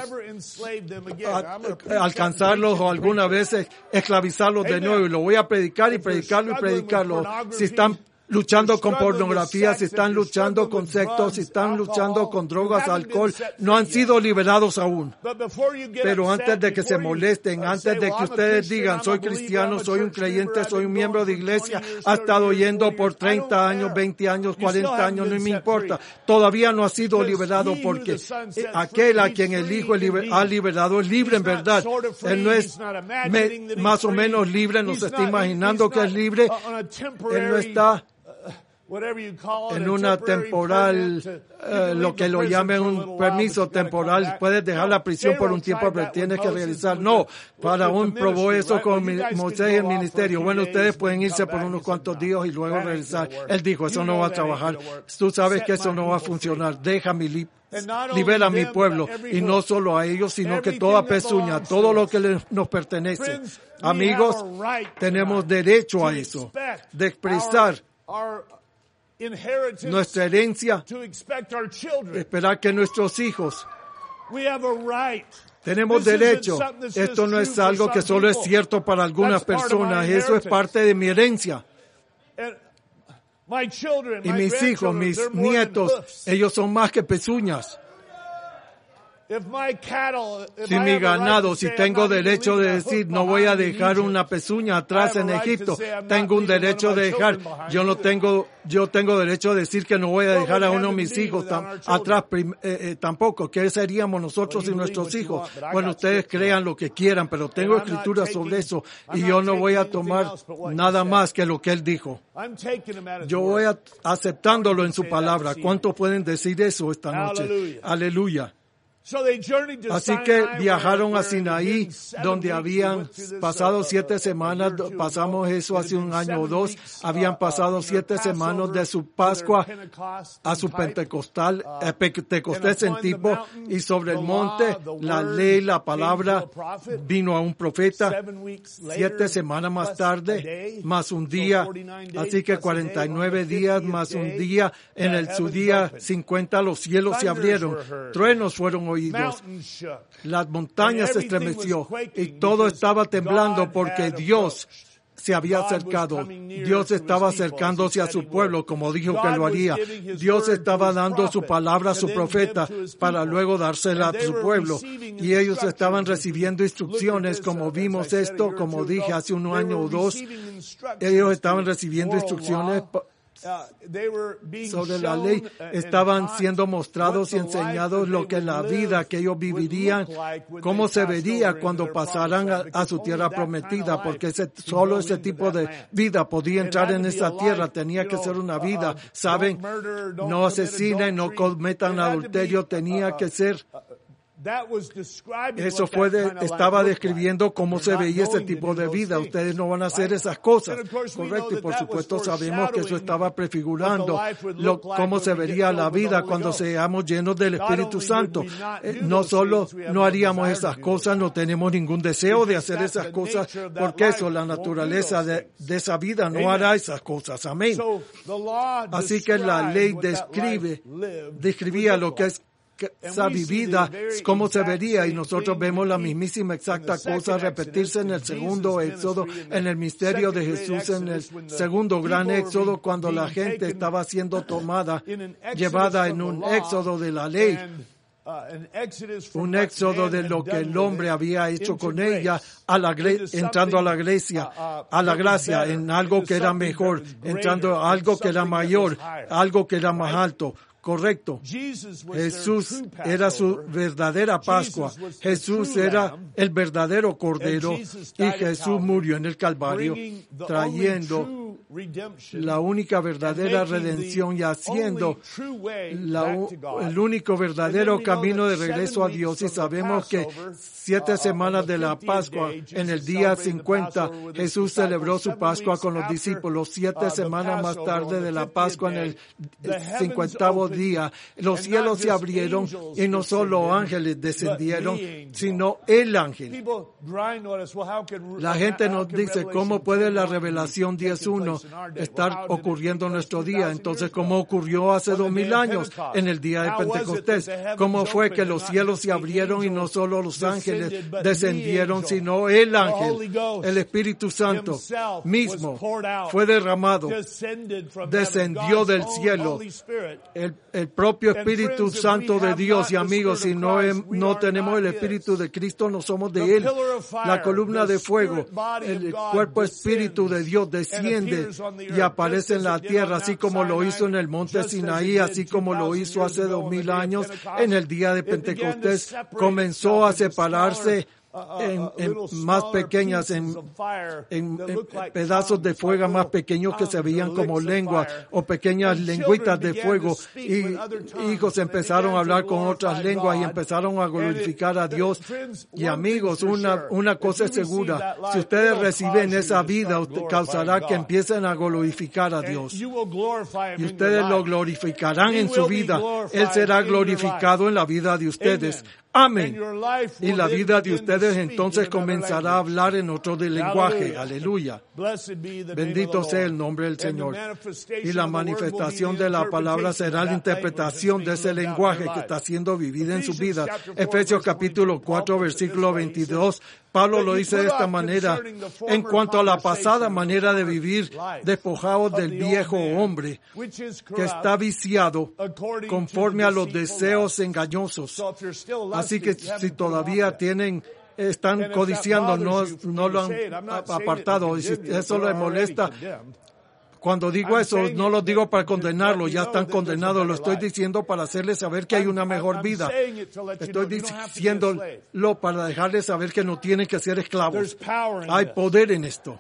alcanzarlos o alguna vez esclavizarlos de nuevo. Y lo voy a predicar y predicarlo y predicarlo. Si están luchando con pornografía, si están luchando con sexo, si están luchando con drogas, alcohol, no han sido liberados aún. Pero antes de que se molesten, antes de que ustedes digan, soy cristiano, soy un creyente, soy un miembro de iglesia, ha estado yendo por treinta años, veinte años, cuarenta años, no me importa, todavía no ha sido liberado porque aquel a quien el Hijo ha liberado es libre en verdad. Él no es me, más o menos libre, no se está imaginando que es libre, él no está en una temporal, eh, lo que lo llamen un permiso temporal, puedes dejar la prisión por un tiempo, pero tienes que realizar. No, para un probó eso con Moisés y el ministerio. Bueno, ustedes pueden irse por unos cuantos días y luego regresar. Él dijo, eso no va a trabajar. Tú sabes que eso no va a funcionar. Deja mi, li- libera a mi pueblo. Y no solo a ellos, sino que toda pezuña, todo lo que les, nos pertenece. Amigos, tenemos derecho a eso, de expresar nuestra herencia, esperar que nuestros hijos. Tenemos derecho. Esto no es algo que solo es cierto para algunas personas. Eso es parte de mi herencia. Y mis hijos, mis nietos, ellos son más que pezuñas. Si mi ganado, si tengo derecho de decir, no voy a dejar una pezuña atrás en Egipto, tengo un derecho de dejar. Yo no tengo, yo tengo derecho de decir que no voy a dejar a uno de mis hijos tam, atrás eh, eh, tampoco. ¿Qué seríamos nosotros y nuestros hijos? Bueno, ustedes crean lo que quieran, pero tengo escritura sobre eso y yo no voy a tomar nada más que lo que él dijo. Yo voy a, aceptándolo en su palabra. ¿Cuántos pueden decir eso esta noche? Aleluya. Así que viajaron a Sinaí, donde habían pasado siete semanas, pasamos eso hace un año o dos, habían pasado siete semanas de su Pascua a su Pentecostal, eh, Pentecostés en tipo, y sobre el monte, la ley, la palabra, vino a un profeta, siete semanas más tarde, más un día, así que cuarenta y nueve días más un día, en el su día cincuenta los cielos se abrieron, truenos fueron oídos. Las montañas se estremeció y todo estaba temblando porque Dios se había acercado. Dios estaba acercándose a su pueblo como dijo que lo haría. Dios estaba dando su palabra a su profeta para luego dársela a su pueblo. Y ellos estaban recibiendo instrucciones como vimos esto, como dije hace un año o dos. Ellos estaban recibiendo instrucciones sobre la ley, estaban siendo mostrados y enseñados lo que la vida que ellos vivirían, cómo se vería cuando pasaran a, a su tierra prometida, porque ese, solo ese tipo de vida podía entrar en esa tierra, tenía que ser una vida, saben, no asesinen, no cometan adulterio, tenía que ser. Eso fue de, estaba describiendo cómo se veía ese tipo de vida. Ustedes no van a hacer esas cosas. Correcto. Y por supuesto sabemos que eso estaba prefigurando lo, cómo se vería la vida cuando seamos llenos del Espíritu Santo. Eh, no solo no haríamos esas cosas, no tenemos ningún deseo de hacer esas cosas, porque eso, la naturaleza de, de esa vida no hará esas cosas. Amén. Así que la ley describe, describía lo que es esa vivida, cómo se vería, y nosotros vemos la mismísima exacta cosa repetirse en el segundo éxodo, en el misterio de Jesús, en el segundo gran éxodo, cuando la gente estaba siendo tomada, llevada en un éxodo de la ley. Un éxodo de lo que el hombre había hecho con ella, a la entrando a la gracia, a la gracia, en algo que era mejor, entrando a algo que era mayor, algo que era más alto. Correcto. Jesús era su verdadera Pascua. Jesús era el verdadero Cordero y Jesús murió en el Calvario trayendo la única verdadera redención y haciendo la, el único verdadero camino de regreso a Dios. Y sabemos que siete semanas de la Pascua, en el día cincuenta, Jesús celebró su Pascua con los discípulos. Siete semanas más tarde de la Pascua, en el cincuentavo día, los cielos se abrieron y no solo ángeles descendieron, sino el ángel. La gente nos dice, ¿cómo puede la Revelación diez uno estar ocurriendo en nuestro día? Entonces, ¿cómo ocurrió hace dos mil años en el día de Pentecostés? ¿Cómo fue que los cielos se abrieron y no solo los ángeles descendieron, sino el ángel, el Espíritu Santo mismo fue derramado, descendió del cielo, el, el propio Espíritu Santo de Dios? Y amigos, si no, no tenemos el Espíritu de Cristo, no somos de Él. La columna de fuego, el cuerpo Espíritu de Dios desciende y aparece en la tierra, así como lo hizo en el monte Sinaí, así como lo hizo hace dos mil años en el día de Pentecostés. Comenzó a separarse en, en más pequeñas, en, en, en pedazos de fuego más pequeños que se veían como lenguas o pequeñas lengüitas de fuego, y hijos empezaron a hablar con otras lenguas y empezaron a glorificar a Dios. Y amigos, una, una cosa es segura, si ustedes reciben esa vida, usted causará que empiecen a glorificar a Dios. Y ustedes lo glorificarán en su vida. Él será glorificado en la vida de ustedes. Amén. Y la vida de ustedes entonces comenzará a hablar en otro lenguaje. Aleluya. Bendito sea el nombre del Señor. Y la manifestación de la palabra será la interpretación de ese lenguaje que está siendo vivida en su vida. Efesios capítulo cuatro, versículo veintidós. Pablo lo dice de esta manera: en cuanto a la pasada manera de vivir, despojados del viejo hombre que está viciado conforme a los deseos engañosos. Así que si todavía tienen, están codiciando, no, no lo han apartado, y si eso les molesta, cuando digo eso, no lo digo para condenarlo, ya están condenados, lo estoy diciendo para hacerles saber que hay una mejor vida. Estoy diciéndolo para dejarles saber que no tienen que ser esclavos. Hay poder en esto.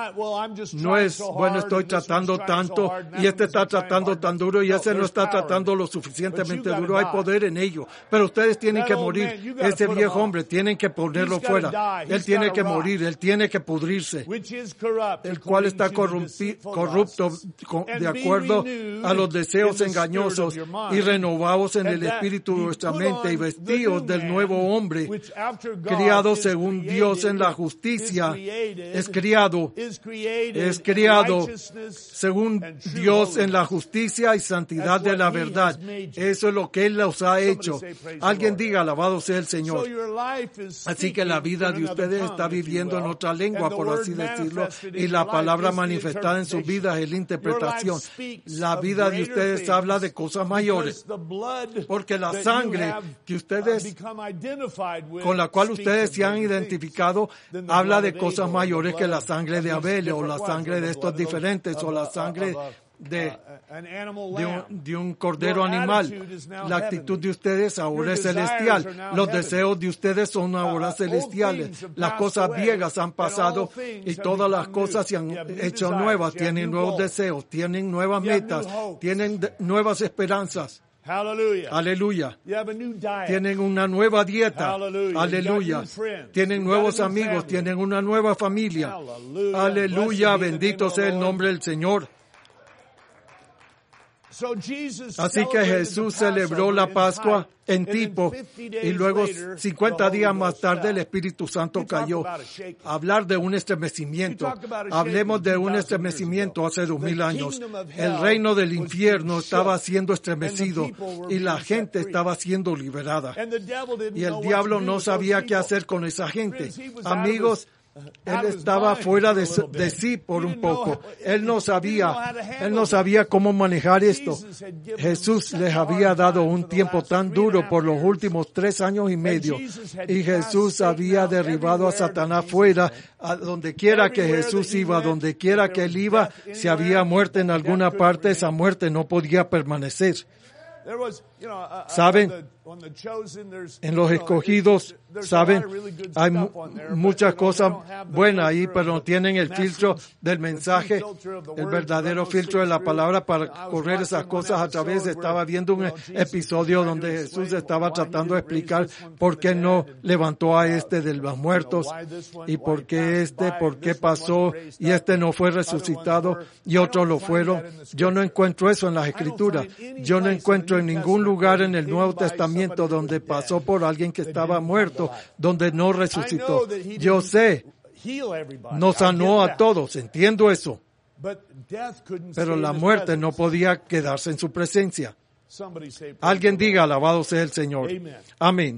No es, bueno, estoy tratando tanto y este está tratando tan duro y ese no está tratando lo suficientemente duro. Hay poder en ello. Pero ustedes tienen que morir. Ese viejo hombre, tienen que ponerlo fuera. Él tiene que morir, él tiene que pudrirse, el cual está corrupto de acuerdo a los deseos engañosos, y renovados en el espíritu de vuestra mente, y vestidos del nuevo hombre, criado según Dios en la justicia, es criado, es criado según Dios en la justicia y santidad de la verdad. Eso es lo que Él los ha hecho. Alguien diga, alabado sea el Señor. Así que la vida de ustedes está viviendo en otra lengua, por así decirlo, y la palabra manifestada en sus vidas es la interpretación. La vida de ustedes habla de cosas mayores, porque la sangre que ustedes, con la cual ustedes se han identificado, habla de cosas mayores que la sangre de Abel, o la sangre de estos diferentes, o la sangre de, de, un, de un cordero animal. La actitud de ustedes ahora es celestial. Los deseos de ustedes son ahora celestiales. Las cosas viejas han pasado y todas las cosas se han hecho nuevas. Tienen nuevos deseos, tienen nuevas metas, tienen de, nuevas esperanzas. Aleluya. Tienen una nueva dieta. Aleluya. Tienen nuevos amigos, tienen una nueva familia. Aleluya. Bendito sea el nombre del Señor. Así que Jesús celebró la Pascua en tipo, y luego cincuenta días más tarde el Espíritu Santo cayó. Hablar de un estremecimiento. Hablemos de un estremecimiento hace dos mil años. El reino del infierno estaba siendo estremecido y la gente estaba siendo liberada. Y el diablo no sabía qué hacer con esa gente. Amigos, él estaba fuera de, de sí por un poco. Él no sabía, él no sabía cómo manejar esto. Jesús les había dado un tiempo tan duro por los últimos tres años y medio. Y Jesús había derribado a Satanás fuera. A donde quiera que Jesús iba, donde quiera que él iba, si había muerte en alguna parte, esa muerte no podía permanecer. ¿Saben? En los escogidos, ¿saben? Hay mu- muchas cosas buenas ahí, pero no tienen el filtro del mensaje, el verdadero filtro de la palabra para correr esas cosas a través. Estaba viendo un episodio donde Jesús estaba tratando de explicar por qué no levantó a este de los muertos, y por qué este, por qué pasó, y este no fue resucitado y otros lo fueron. Yo no encuentro eso en las Escrituras. Yo no encuentro en ningún lugar en el Nuevo Testamento donde pasó por alguien que estaba muerto, donde no resucitó. Yo sé, no sanó a todos, entiendo eso, pero la muerte no podía quedarse en su presencia. Alguien diga, alabado sea el Señor. Amén.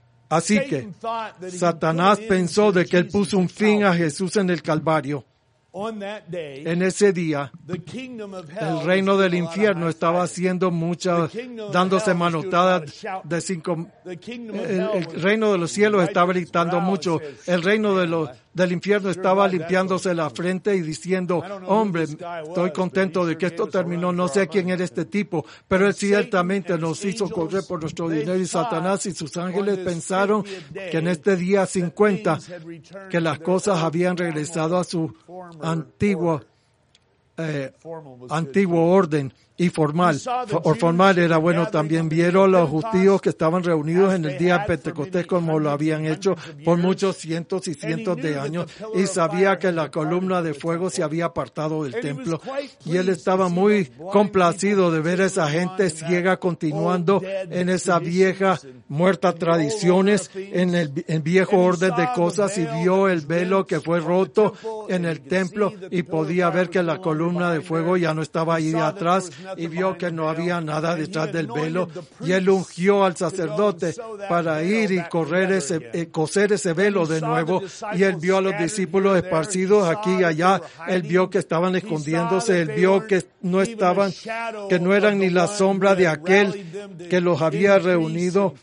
Así que Satanás pensó de que él puso un fin a Jesús en el Calvario. En ese día, el reino del infierno estaba haciendo muchas, dándose manotadas de cinco. El, el reino de los cielos estaba gritando mucho. El reino de los, del infierno estaba limpiándose la frente y diciendo, hombre, estoy contento de que esto terminó. No sé quién era este tipo, pero él ciertamente nos hizo correr por nuestro dinero, y Satanás y sus ángeles pensaron que en este día cincuenta, que las cosas habían regresado a su antiguo, eh, antiguo orden y formal. O formal era bueno también. Vieron los judíos que estaban reunidos en el día de Pentecostés como lo habían hecho por muchos cientos y cientos de años, y sabía que la columna de fuego se había apartado del templo, y él estaba muy complacido de ver a esa gente ciega continuando en esa vieja muerta tradiciones, en el, el viejo orden de cosas, y vio el velo que fue roto en el templo y podía ver que la columna de fuego ya no estaba ahí de atrás, y vio que no había nada detrás del velo, y él ungió al sacerdote para ir y correr ese, eh, coser ese velo de nuevo, y él vio a los discípulos esparcidos aquí y allá, él vio que estaban escondiéndose, él vio que no estaban, que no eran ni la sombra de aquel que los había reunido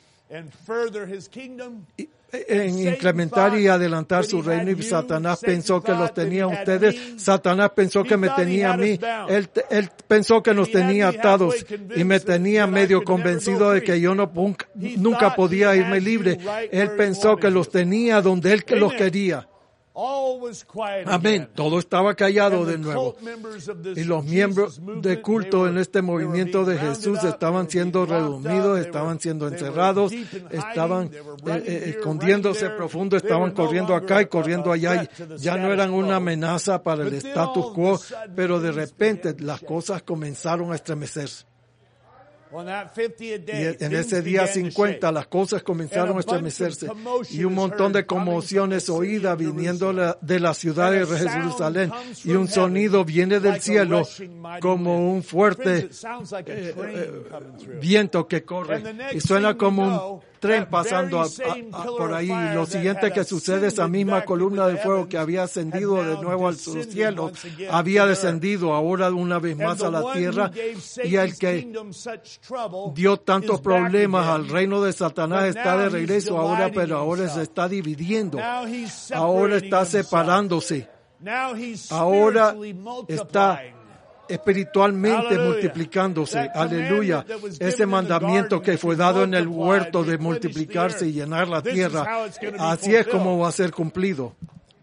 en incrementar y adelantar su reino, y Satanás pensó que los tenía ustedes, Satanás pensó que me tenía a mí, él, él pensó que nos tenía atados y me tenía medio convencido de que yo no nunca podía irme libre. Él pensó que los tenía donde él los quería. Amén. Todo estaba callado de nuevo. Y los miembros de culto en este movimiento de Jesús estaban siendo reunidos, estaban siendo encerrados, estaban eh, eh, escondiéndose profundo, estaban corriendo acá y corriendo allá. Y ya no eran una amenaza para el status quo, pero de repente las cosas comenzaron a estremecerse. Y en ese día cincuenta las cosas comenzaron a estremecerse, y un montón de conmociones oídas viniendo de la ciudad de Jerusalén, y un sonido viene del cielo como un fuerte eh, eh, viento que corre, y suena como un tren pasando a, a, a, por ahí. Y lo siguiente que sucede, esa misma columna de fuego que había ascendido de nuevo al cielo, había descendido ahora una vez más a la tierra, y el que dio tantos problemas al reino de Satanás está de regreso ahora, pero ahora se está dividiendo, ahora está separándose, ahora está espiritualmente multiplicándose. Aleluya. Ese mandamiento que fue dado en el huerto de multiplicarse y llenar la tierra, así es como va a ser cumplido.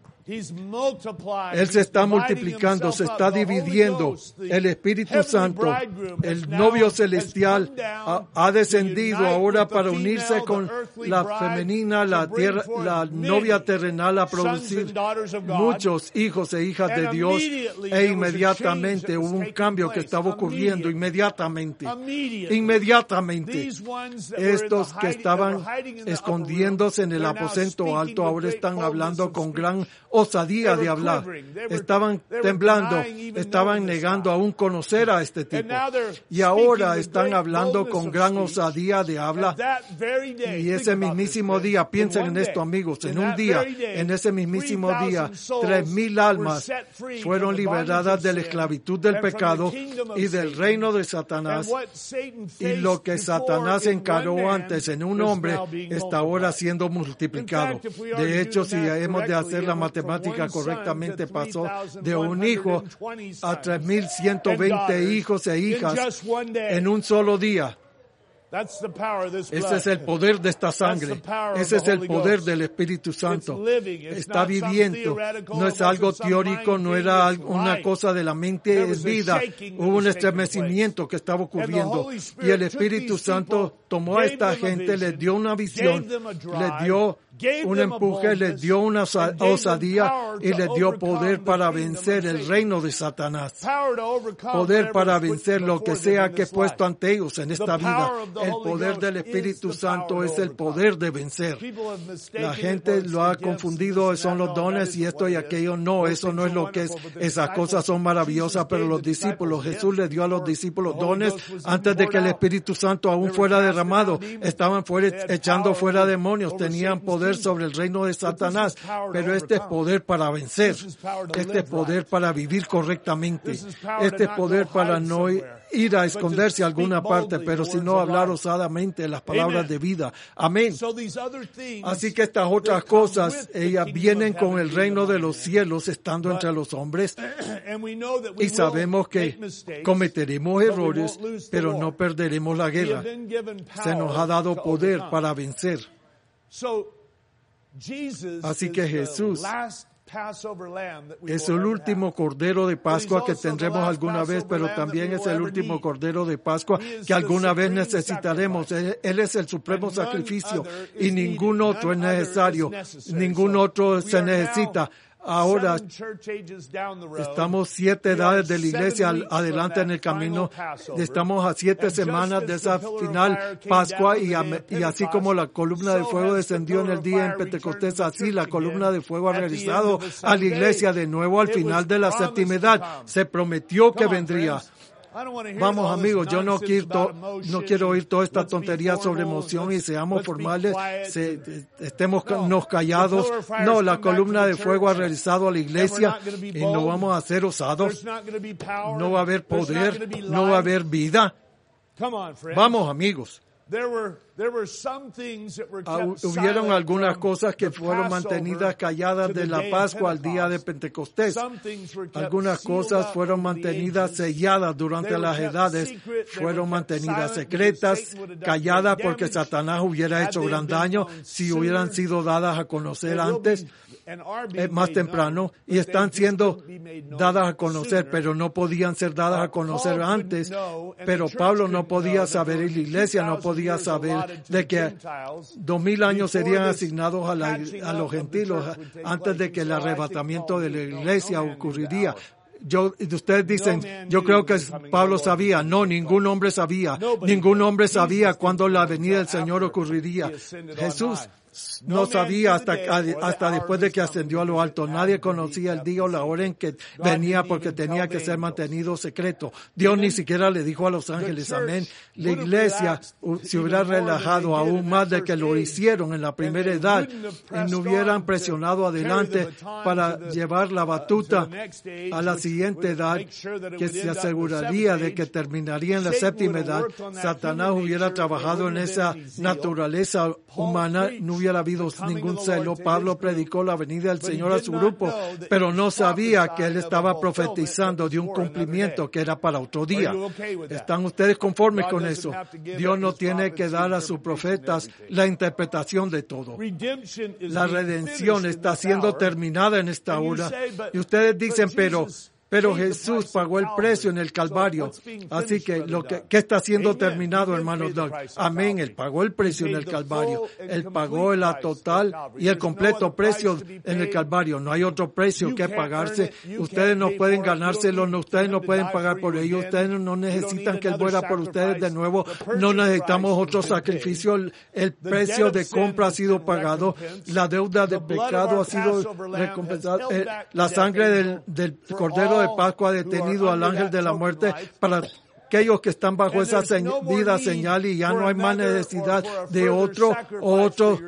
Él se está multiplicando, se está dividiendo. El Espíritu Santo, el novio celestial, ha, ha descendido ahora para unirse con la femenina, la tierra, la novia terrenal, a producir muchos hijos e hijas de Dios. E inmediatamente hubo un cambio que estaba ocurriendo, inmediatamente, inmediatamente. Estos que estaban escondiéndose en el aposento alto ahora están hablando con gran osadía de hablar. Estaban temblando, estaban negando aún conocer a este tipo. Y ahora están hablando con gran osadía de hablar. Y ese mismísimo día, piensen en esto, amigos, en un día, en ese mismísimo día, tres mil almas fueron liberadas de la esclavitud del pecado y del reino de Satanás. Y lo que Satanás encaró antes en un hombre está ahora siendo multiplicado. De hecho, si hemos de hacer la matemática correctamente, pasó de un hijo a tres mil ciento veinte hijos e hijas en un solo día. Ese es el poder de esta sangre. Ese es el poder del Espíritu Santo. Está viviendo. No es algo teórico, no era una cosa de la mente, es vida. Hubo un estremecimiento que estaba ocurriendo. Y el Espíritu Santo tomó a esta gente, les dio una visión, les dio un empuje, les dio una osadía y les dio poder para vencer el reino de Satanás. Poder para vencer lo que sea que he puesto ante ellos en esta vida. El poder del Espíritu Santo es el poder de vencer. La gente lo ha confundido, son los dones y esto y aquello. No, eso no es lo que es. Esas cosas son maravillosas, pero los discípulos, Jesús les dio a los discípulos dones antes de que el Espíritu Santo aún fuera derramado, estaban fuera, echando fuera demonios, tenían poder sobre el reino de Satanás, pero este es poder para vencer, este es poder para vivir correctamente, este es poder para no ir a esconderse a alguna parte, pero sino hablar osadamente las palabras de vida. Amén. Así que estas otras cosas, ellas vienen con el reino de los cielos estando entre los hombres, y sabemos que cometeremos errores, pero no perderemos la guerra. Se nos ha dado poder para vencer. Así que Jesús es el último Cordero de Pascua que tendremos alguna vez, pero también es el último Cordero de Pascua que alguna vez necesitaremos. Él, él es el supremo sacrificio y ningún otro es necesario, ningún otro se necesita. Ahora estamos siete edades de la iglesia adelante en el camino. Estamos a siete semanas de esa final Pascua y, a, y así como la columna de fuego descendió en el día en Pentecostés, así la columna de fuego ha regresado a la iglesia de nuevo al final de la séptima edad. Se prometió que vendría. Vamos amigos, yo no quiero, no quiero oír toda esta tontería sobre emoción y seamos formales, se, estemos nos callados. No, la columna de fuego ha regresado a la iglesia y no vamos a ser osados. No va a haber poder, no va a haber vida. Vamos amigos. Hubieron algunas cosas que fueron mantenidas calladas de la Pascua al día de Pentecostés. Algunas cosas fueron mantenidas selladas durante las edades, fueron mantenidas secretas, calladas porque Satanás hubiera hecho gran daño si hubieran sido dadas a conocer antes, más temprano, y están siendo dadas a conocer, pero no podían ser dadas a conocer antes. Pero Pablo no podía saber y la iglesia no podía saber de que dos mil años serían asignados a, la, a los gentiles antes de que el arrebatamiento de la iglesia ocurriría. Yo, ustedes dicen, yo creo que Pablo sabía. No, ningún hombre sabía. Ningún hombre sabía cuándo la venida del Señor ocurriría. Jesús no sabía hasta, hasta después de que ascendió a lo alto. Nadie conocía el día o la hora en que venía porque tenía que ser mantenido secreto. Dios ni siquiera le dijo a los ángeles, amén. La iglesia se hubiera relajado aún más de que lo hicieron en la primera edad y no hubieran presionado adelante para llevar la batuta a la siguiente edad, que se aseguraría de que terminaría en la séptima edad. Satanás hubiera trabajado en esa naturaleza humana, no hubiera habido ningún celo. Pablo predicó la venida del Señor a su grupo, pero no sabía que él estaba profetizando de un cumplimiento que era para otro día. ¿Están ustedes conformes con eso? Dios no tiene que dar a sus profetas la interpretación de todo. La redención está siendo terminada en esta hora. Y ustedes dicen, pero... Pero Jesús pagó el precio en el Calvario. Así que lo que, ¿qué está siendo terminado, hermanos? Amén. Él pagó el precio en el Calvario. Él pagó la total y el completo precio en el Calvario. No hay otro precio que pagarse. Ustedes no pueden ganárselo, no, ustedes no pueden pagar por ello. Ustedes no necesitan que Él muera por ustedes de nuevo. No necesitamos otro sacrificio. El, el precio de compra ha sido pagado. La deuda de pecado ha sido recompensada. Eh, la sangre del, del Cordero de Pascua ha detenido al ángel de la muerte para aquellos que están bajo esa vida señal, y ya no hay más necesidad de otro otro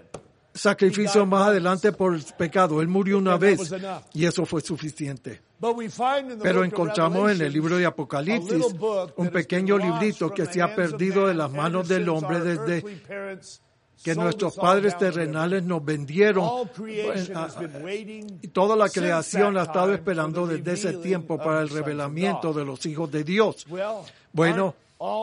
sacrificio más adelante por el pecado. Él murió una vez y eso fue suficiente. Pero encontramos en el libro de Apocalipsis un pequeño librito que se ha perdido de las manos del hombre desde que nuestros padres terrenales nos vendieron, y toda la creación ha estado esperando desde ese tiempo para el revelamiento de los hijos de Dios. Bueno,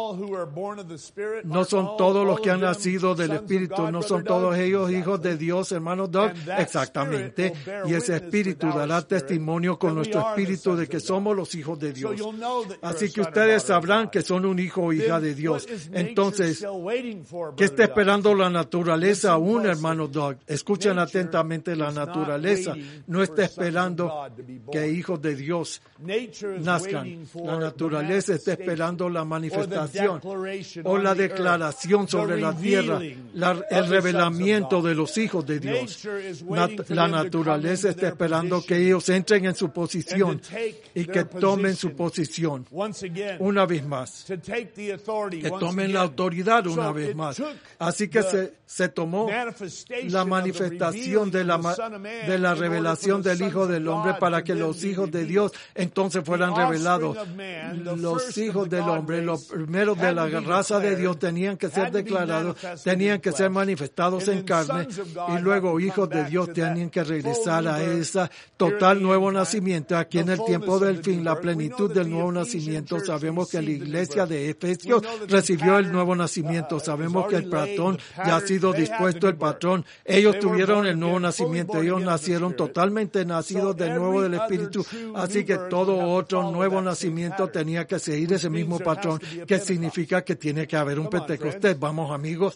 no son todos los que han nacido del Espíritu, no son todos ellos hijos de Dios, hermanos Doug. Exactamente. Y ese Espíritu dará testimonio con nuestro Espíritu de que somos los hijos de Dios. Así que ustedes sabrán que son un hijo o hija de Dios. Entonces, ¿qué está esperando la naturaleza aún, hermanos Doug? Escuchen atentamente, la naturaleza no está esperando que hijos de Dios nazcan. La naturaleza está esperando la manifestación manifestación o la declaración sobre la tierra, la, el revelamiento de los hijos de Dios. Nat- la naturaleza está esperando que ellos entren en su posición y que tomen su posición una vez más, que tomen la autoridad una vez más. Así que se, se tomó la manifestación de la, de la revelación del Hijo del Hombre para que los hijos de Dios entonces fueran revelados. Los hijos del hombre, los primeros de la raza de Dios, tenían que ser declarados, tenían que ser manifestados en carne, y luego hijos de Dios tenían que regresar a ese total nuevo nacimiento. Aquí en el tiempo del fin, la plenitud del nuevo nacimiento. Sabemos que la iglesia de Efesios recibió el nuevo nacimiento. Sabemos que el patrón ya ha sido dispuesto, el patrón. Ellos tuvieron el nuevo nacimiento. Ellos nacieron totalmente nacidos de nuevo del Espíritu. Así que todo otro nuevo nacimiento tenía que seguir ese mismo patrón, que significa que tiene que haber un Pentecostés. Vamos, amigos.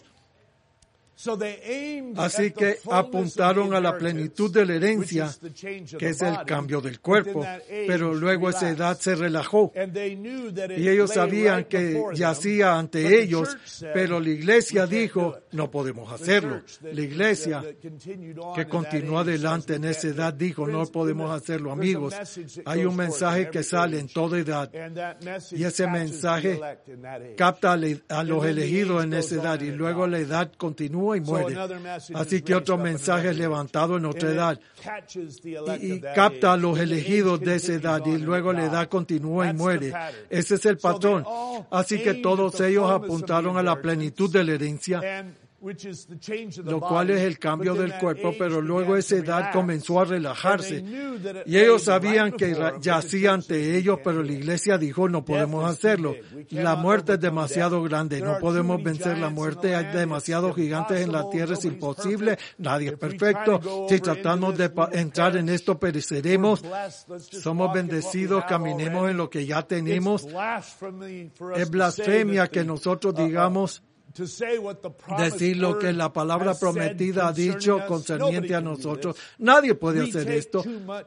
Así que apuntaron a la plenitud de la herencia, que es el cambio del cuerpo, pero luego esa edad se relajó. Y ellos sabían que yacía ante ellos, pero la iglesia dijo, no podemos hacerlo. La iglesia que continuó adelante en esa edad dijo, no podemos hacerlo, amigos. Hay un mensaje que sale en toda edad, y ese mensaje capta a los elegidos en esa edad, y luego la edad continúa y muere. Así que otro mensaje es levantado en otra edad y, y capta a los elegidos de esa edad, y luego la edad continúa y muere. Ese es el patrón. Así que todos ellos apuntaron a la plenitud de la herencia, lo cual es el cambio del cuerpo, pero luego esa edad comenzó a relajarse. Y ellos sabían que yacía ante ellos, pero la iglesia dijo, no podemos hacerlo. La muerte es demasiado grande, no podemos vencer la muerte. Hay demasiados gigantes en la tierra, es imposible, nadie es perfecto. Si tratamos de entrar en esto, pereceremos. Somos bendecidos, caminemos en lo que ya tenemos. Es blasfemia que nosotros digamos, decir lo que la palabra prometida ha dicho concerniente a nosotros. Nadie puede hacer esto.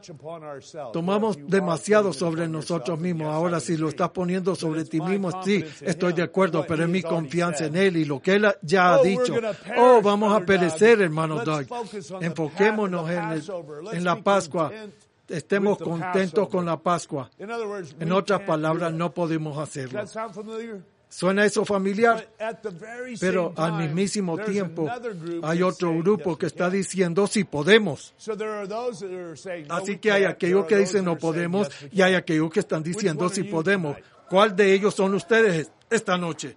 Tomamos demasiado sobre nosotros mismos. Ahora, si lo estás poniendo sobre ti mismo, sí, estoy de acuerdo, pero es mi confianza en Él y lo que Él ya ha dicho. Oh, vamos a perecer, hermano Doug. Enfoquémonos en, el, en la Pascua. Estemos contentos con la Pascua. En otras palabras, no podemos hacerlo. ¿Suena eso familiar? Pero al mismísimo tiempo hay otro grupo que está diciendo sí podemos. Así que hay aquellos que dicen no podemos y hay aquellos que están diciendo sí podemos. ¿Cuál de ellos son ustedes esta noche?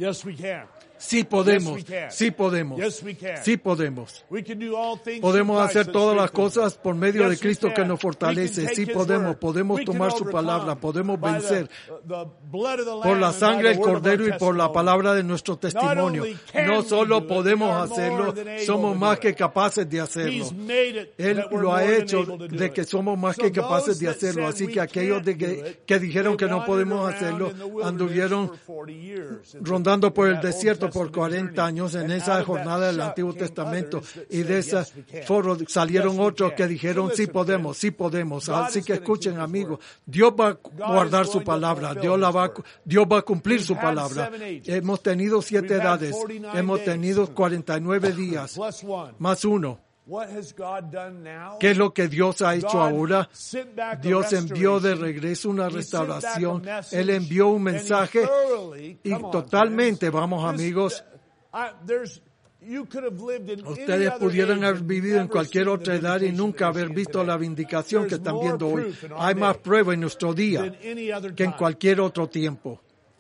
Sí podemos, sí podemos, sí podemos. Podemos hacer todas las cosas por medio de Cristo que nos fortalece. Sí podemos, podemos tomar su palabra, podemos vencer por la sangre del Cordero y por la palabra de nuestro testimonio. No solo podemos hacerlo, somos más que capaces de hacerlo. Él lo ha hecho de que somos más que capaces de hacerlo. Así que aquellos de que, que dijeron que no podemos hacerlo, anduvieron rondando por el desierto por cuarenta años en esa jornada del Antiguo Testamento, y de ese foro salieron otros que dijeron sí podemos, sí podemos. Así que escuchen, amigos, Dios va a guardar su palabra, Dios, la va, Dios va a cumplir su palabra. Hemos tenido siete edades, hemos tenido cuarenta y nueve días, más uno. ¿Qué es lo que Dios ha hecho ahora? Dios envió de regreso una restauración. Él envió un mensaje y totalmente, vamos amigos, ustedes pudieran haber vivido en cualquier otra edad y nunca haber visto la vindicación que están viendo hoy. Hay más prueba en nuestro día que en cualquier otro tiempo.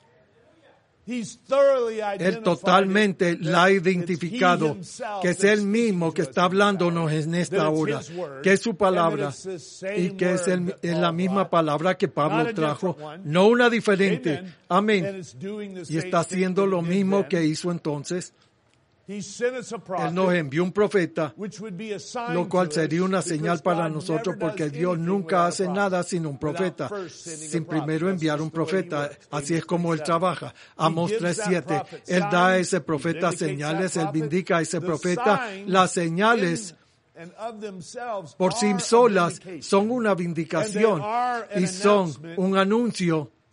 Él totalmente la ha identificado, que es Él mismo que está hablándonos en esta hora, que es su palabra y que es, el, es la misma palabra que Pablo trajo, no una diferente. Amén. Y está haciendo lo mismo que hizo entonces. Él nos envió un profeta, lo cual sería una señal para nosotros, porque Dios nunca hace nada sin un profeta, sin primero enviar un profeta. Así es como Él trabaja. Amós tres siete, Él da a ese profeta señales, Él vindica a ese profeta. Las señales por sí solas son una vindicación y son un anuncio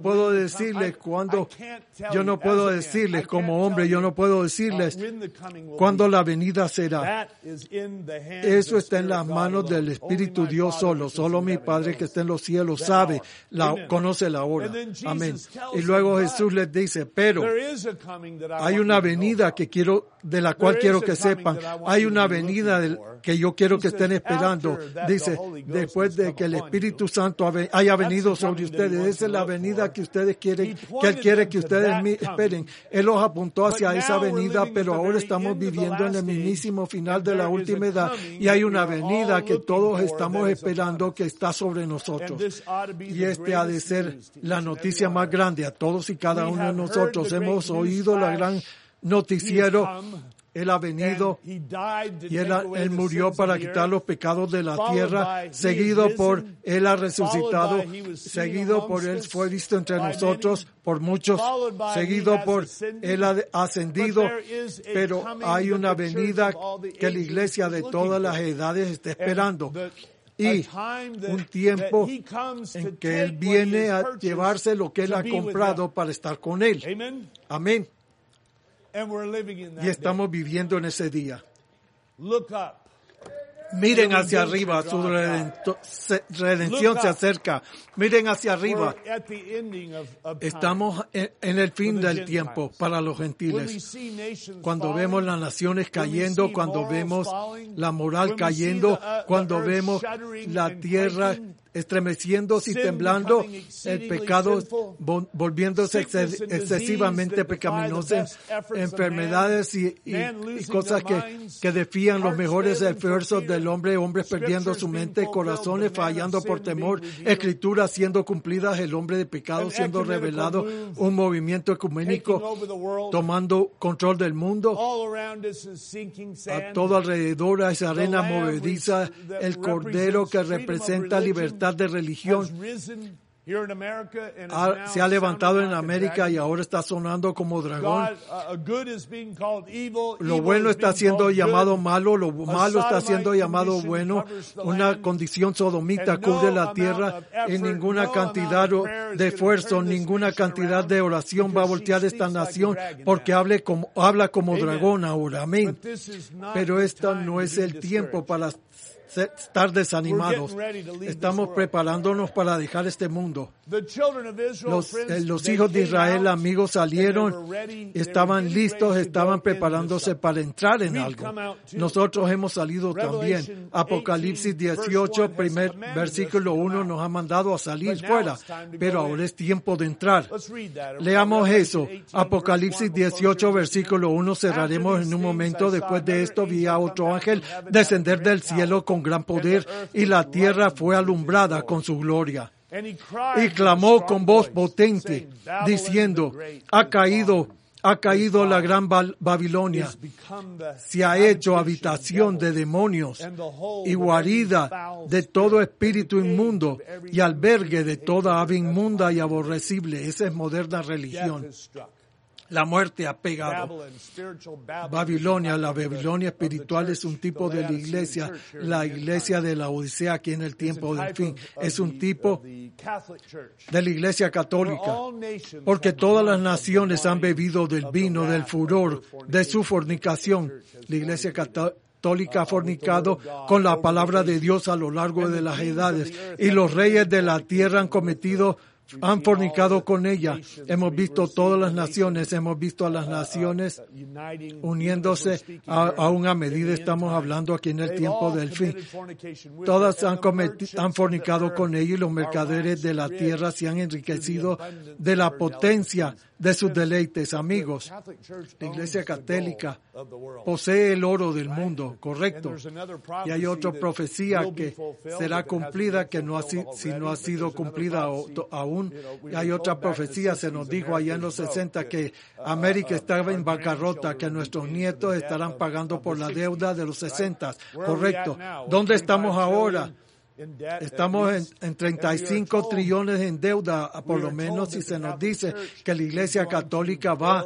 no puedo decirles cuándo, yo no puedo decirles como hombre, yo no puedo decirles cuándo la venida será. Eso está en las manos del Espíritu Dios solo. Solo mi Padre que está en los cielos sabe, la, conoce la hora. Amén. Y luego Jesús les dice, pero hay una venida que quiero de la cual quiero que sepan. Hay una venida del, que yo quiero que estén esperando. Dice, después de que el Espíritu Santo haya venido sobre ustedes, esa es la venida que ustedes quieren, que Él quiere que ustedes esperen. Él los apuntó hacia esa venida, pero ahora estamos viviendo en el mismísimo final de la última edad, y hay una venida que todos estamos esperando, que está sobre nosotros. Y este ha de ser la noticia más grande a todos y cada uno de nosotros. Hemos oído la gran noticiero. Él ha venido y él, él murió para quitar los pecados de la tierra, seguido por Él ha resucitado, seguido por Él fue visto entre nosotros por muchos, seguido por Él ha ascendido, pero hay una venida que la iglesia de todas las edades está esperando. Y un tiempo en que Él viene a llevarse lo que Él ha comprado para estar con Él. Amén. Y estamos viviendo en ese día. Miren hacia arriba, su redento, se, redención se acerca. Miren hacia arriba. Estamos en, en el fin del tiempo para los gentiles. Cuando vemos las naciones cayendo, cuando vemos la moral cayendo, cuando vemos la tierra estremeciéndose y temblando, el pecado volviéndose excesivamente pecaminoso, enfermedades y, y, y cosas que, que desfían los mejores esfuerzos del hombre, hombres perdiendo su mente, corazones fallando por temor, escrituras siendo cumplidas, el hombre de pecado siendo revelado, un movimiento ecuménico tomando control del mundo, a todo alrededor a esa arena movediza, el cordero que representa libertad de religión ha, se ha levantado en América y ahora está sonando como dragón. Lo bueno está siendo llamado malo, lo malo está siendo llamado bueno. Una condición sodomita cubre la tierra y ninguna cantidad de esfuerzo, ninguna cantidad de oración va a voltear esta nación porque hable como, habla como dragón ahora. Amén. Pero esto no es el tiempo para estar desanimados. Estamos preparándonos para dejar este mundo. Los, eh, los hijos de Israel, amigos, salieron, estaban listos, estaban preparándose para entrar en algo. Nosotros hemos salido también. Apocalipsis dieciocho, primer versículo uno, nos ha mandado a salir fuera, pero ahora es tiempo de entrar. Leamos eso. Apocalipsis dieciocho, versículo uno, cerraremos en un momento. Después de esto vi a otro ángel descender del cielo con gran poder, y la tierra fue alumbrada con su gloria. Y clamó con voz potente, diciendo, ha caído, ha caído la gran Babilonia, se ha hecho habitación de demonios y guarida de todo espíritu inmundo y albergue de toda ave inmunda y aborrecible. Esa es moderna religión. La muerte ha pegado. Babilonia, la Babilonia espiritual es un tipo de la iglesia, la iglesia de la Odisea aquí en el tiempo del fin. Es un tipo de la iglesia católica, porque todas las naciones han bebido del vino, del furor, de su fornicación. La iglesia católica católica ha fornicado con la palabra de Dios a lo largo de las edades, y los reyes de la tierra han cometido han fornicado con ella. Hemos visto todas las naciones, hemos visto a las naciones uniéndose a, aún a medida estamos hablando aquí en el tiempo del fin. Todas han, cometi- han fornicado con ella, y los mercaderes de la tierra se han enriquecido de la potencia de sus deleites. Amigos, la iglesia católica posee el oro del mundo, correcto. Y hay otra profecía que será cumplida, que no ha, si no ha sido cumplida aún. Y hay otra profecía, se nos dijo allá en los sesenta que América estaba en bancarrota, que nuestros nietos estarán pagando por la deuda de los sesenta. Correcto. ¿Dónde estamos ahora? Estamos en, en treinta y cinco trillones en deuda, por lo menos, si se nos dice que la iglesia católica va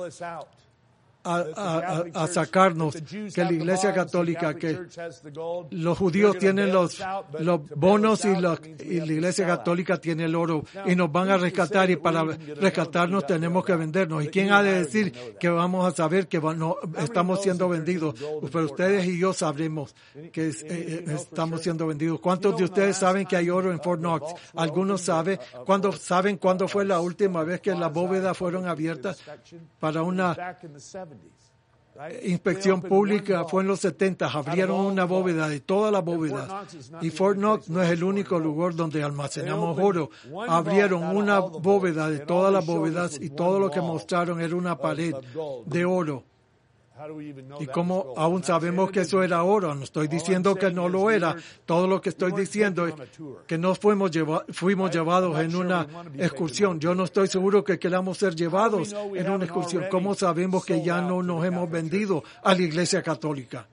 A, a, a sacarnos, que la iglesia católica, que los judíos tienen los, los bonos y, los, y la iglesia católica tiene el oro, y nos van a rescatar, y para rescatarnos tenemos que vendernos. ¿Y quién ha de decir que vamos a saber que no, estamos siendo vendidos? Pero ustedes y yo sabremos que es, eh, estamos siendo vendidos. ¿Cuántos de ustedes saben que hay oro en Fort Knox? Algunos saben. ¿Cuándo, saben cuándo fue la última vez que las bóvedas fueron abiertas para una inspección pública fue en los setenta. Abrieron una bóveda de todas las bóvedas. Y Fort Knox no es el único lugar donde almacenamos oro. Abrieron una bóveda de todas las bóvedas y todo lo que mostraron era una pared de oro. Y como aún sabemos que eso era oro, no estoy diciendo que no lo era. Todo lo que estoy diciendo es que no fuimos, lleva, fuimos llevados en una excursión. Yo no estoy seguro que queramos ser llevados en una excursión. ¿Cómo sabemos que ya no nos hemos vendido a la Iglesia Católica?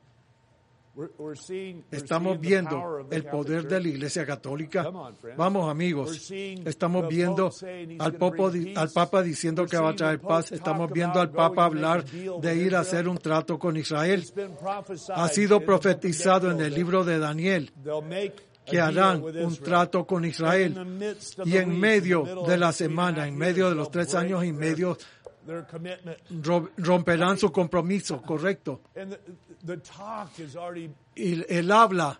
Estamos viendo el poder de la Iglesia Católica. Vamos, amigos. Estamos viendo al, popo, al Papa diciendo que va a traer paz. Estamos viendo al Papa hablar de ir a hacer un trato con Israel. Ha sido profetizado en el libro de Daniel que harán un trato con Israel. Y en medio de la semana, en medio de los tres años y medio, romperán su compromiso, correcto. Y él habla,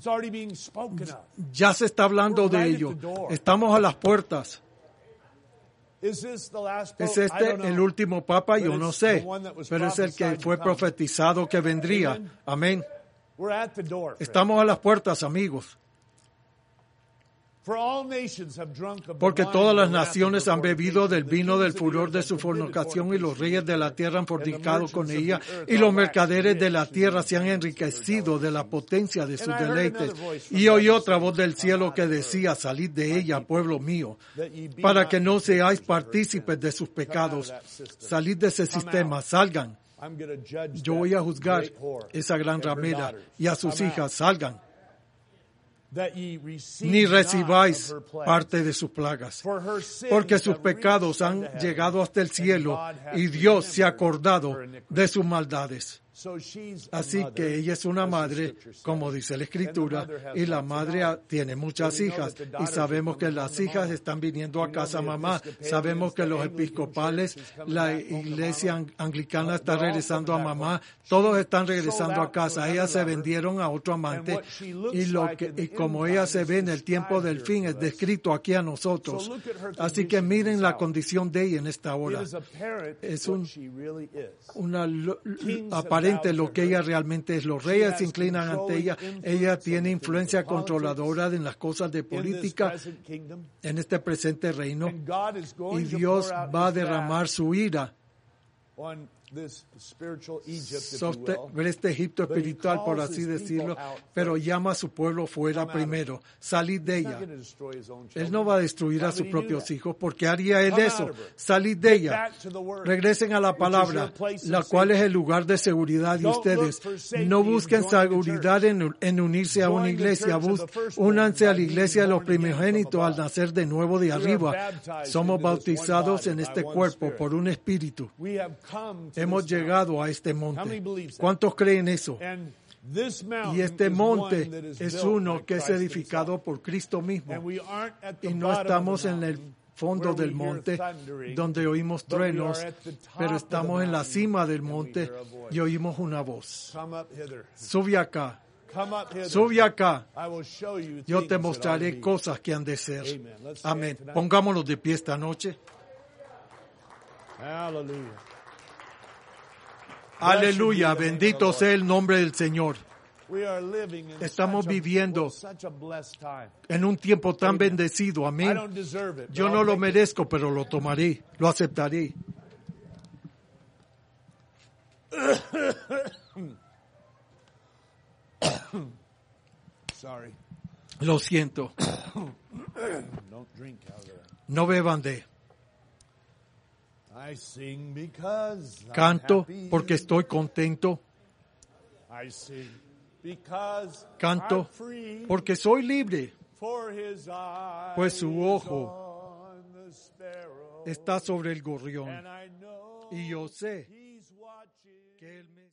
ya se está hablando de ello. Estamos a las puertas. ¿Es este el último papa? Yo no sé, pero es el que fue profetizado que vendría. Amén. Estamos a las puertas, amigos. Porque todas las naciones han bebido del vino del furor de su fornicación, y los reyes de la tierra han fornicado con ella, y los mercaderes de la tierra se han enriquecido de la potencia de sus deleites. Y oí otra voz del cielo que decía: salid de ella, pueblo mío, para que no seáis partícipes de sus pecados. Salid de ese sistema, salgan. Yo voy a juzgar esa gran ramera y a sus hijas, salgan. Ni recibáis parte de sus plagas, porque sus pecados han llegado hasta el cielo, y Dios se ha acordado de sus maldades. Así que ella es una madre, como dice la Escritura, y la madre tiene muchas hijas, y sabemos que las hijas están viniendo a casa mamá. Sabemos que los episcopales, la iglesia anglicana está regresando a mamá, todos están regresando a casa. Ellas se vendieron a otro amante, y lo que y como ella se ve en el tiempo del fin es descrito aquí a nosotros. Así que miren la condición de ella en esta hora. Es un, una aparente lo que ella realmente es. Los reyes se inclinan ante ella. Ella tiene influencia controladora en las cosas de política en este presente reino, y Dios va a derramar su ira sobre este Egipto espiritual, por así decirlo, pero llama a su pueblo fuera primero. Salid de ella. Él no va a destruir a sus propios hijos. ¿Por qué haría él eso? Salid de ella. Regresen a la palabra, la cual es el lugar de seguridad de ustedes. No busquen seguridad en, en unirse a una iglesia. Bus, únanse a la iglesia de los primogénitos al nacer de nuevo de arriba. Somos bautizados en este cuerpo por un espíritu. Hemos llegado a este monte. ¿Cuántos creen eso? Y este monte es uno que es edificado por Cristo mismo. Y no estamos en el fondo del monte donde oímos truenos, pero estamos en la cima del monte y oímos una voz. Sube acá. Sube acá. Yo te mostraré cosas que han de ser. Amén. Pongámonos de pie esta noche. Aleluya. Aleluya, bendito sea el nombre del Señor. Estamos viviendo en un tiempo tan bendecido, amén. Yo no lo merezco, pero lo tomaré, lo aceptaré. Lo siento. No beban de. Canto porque estoy contento. Canto porque soy libre, pues su ojo está sobre el gorrión, y yo sé que él me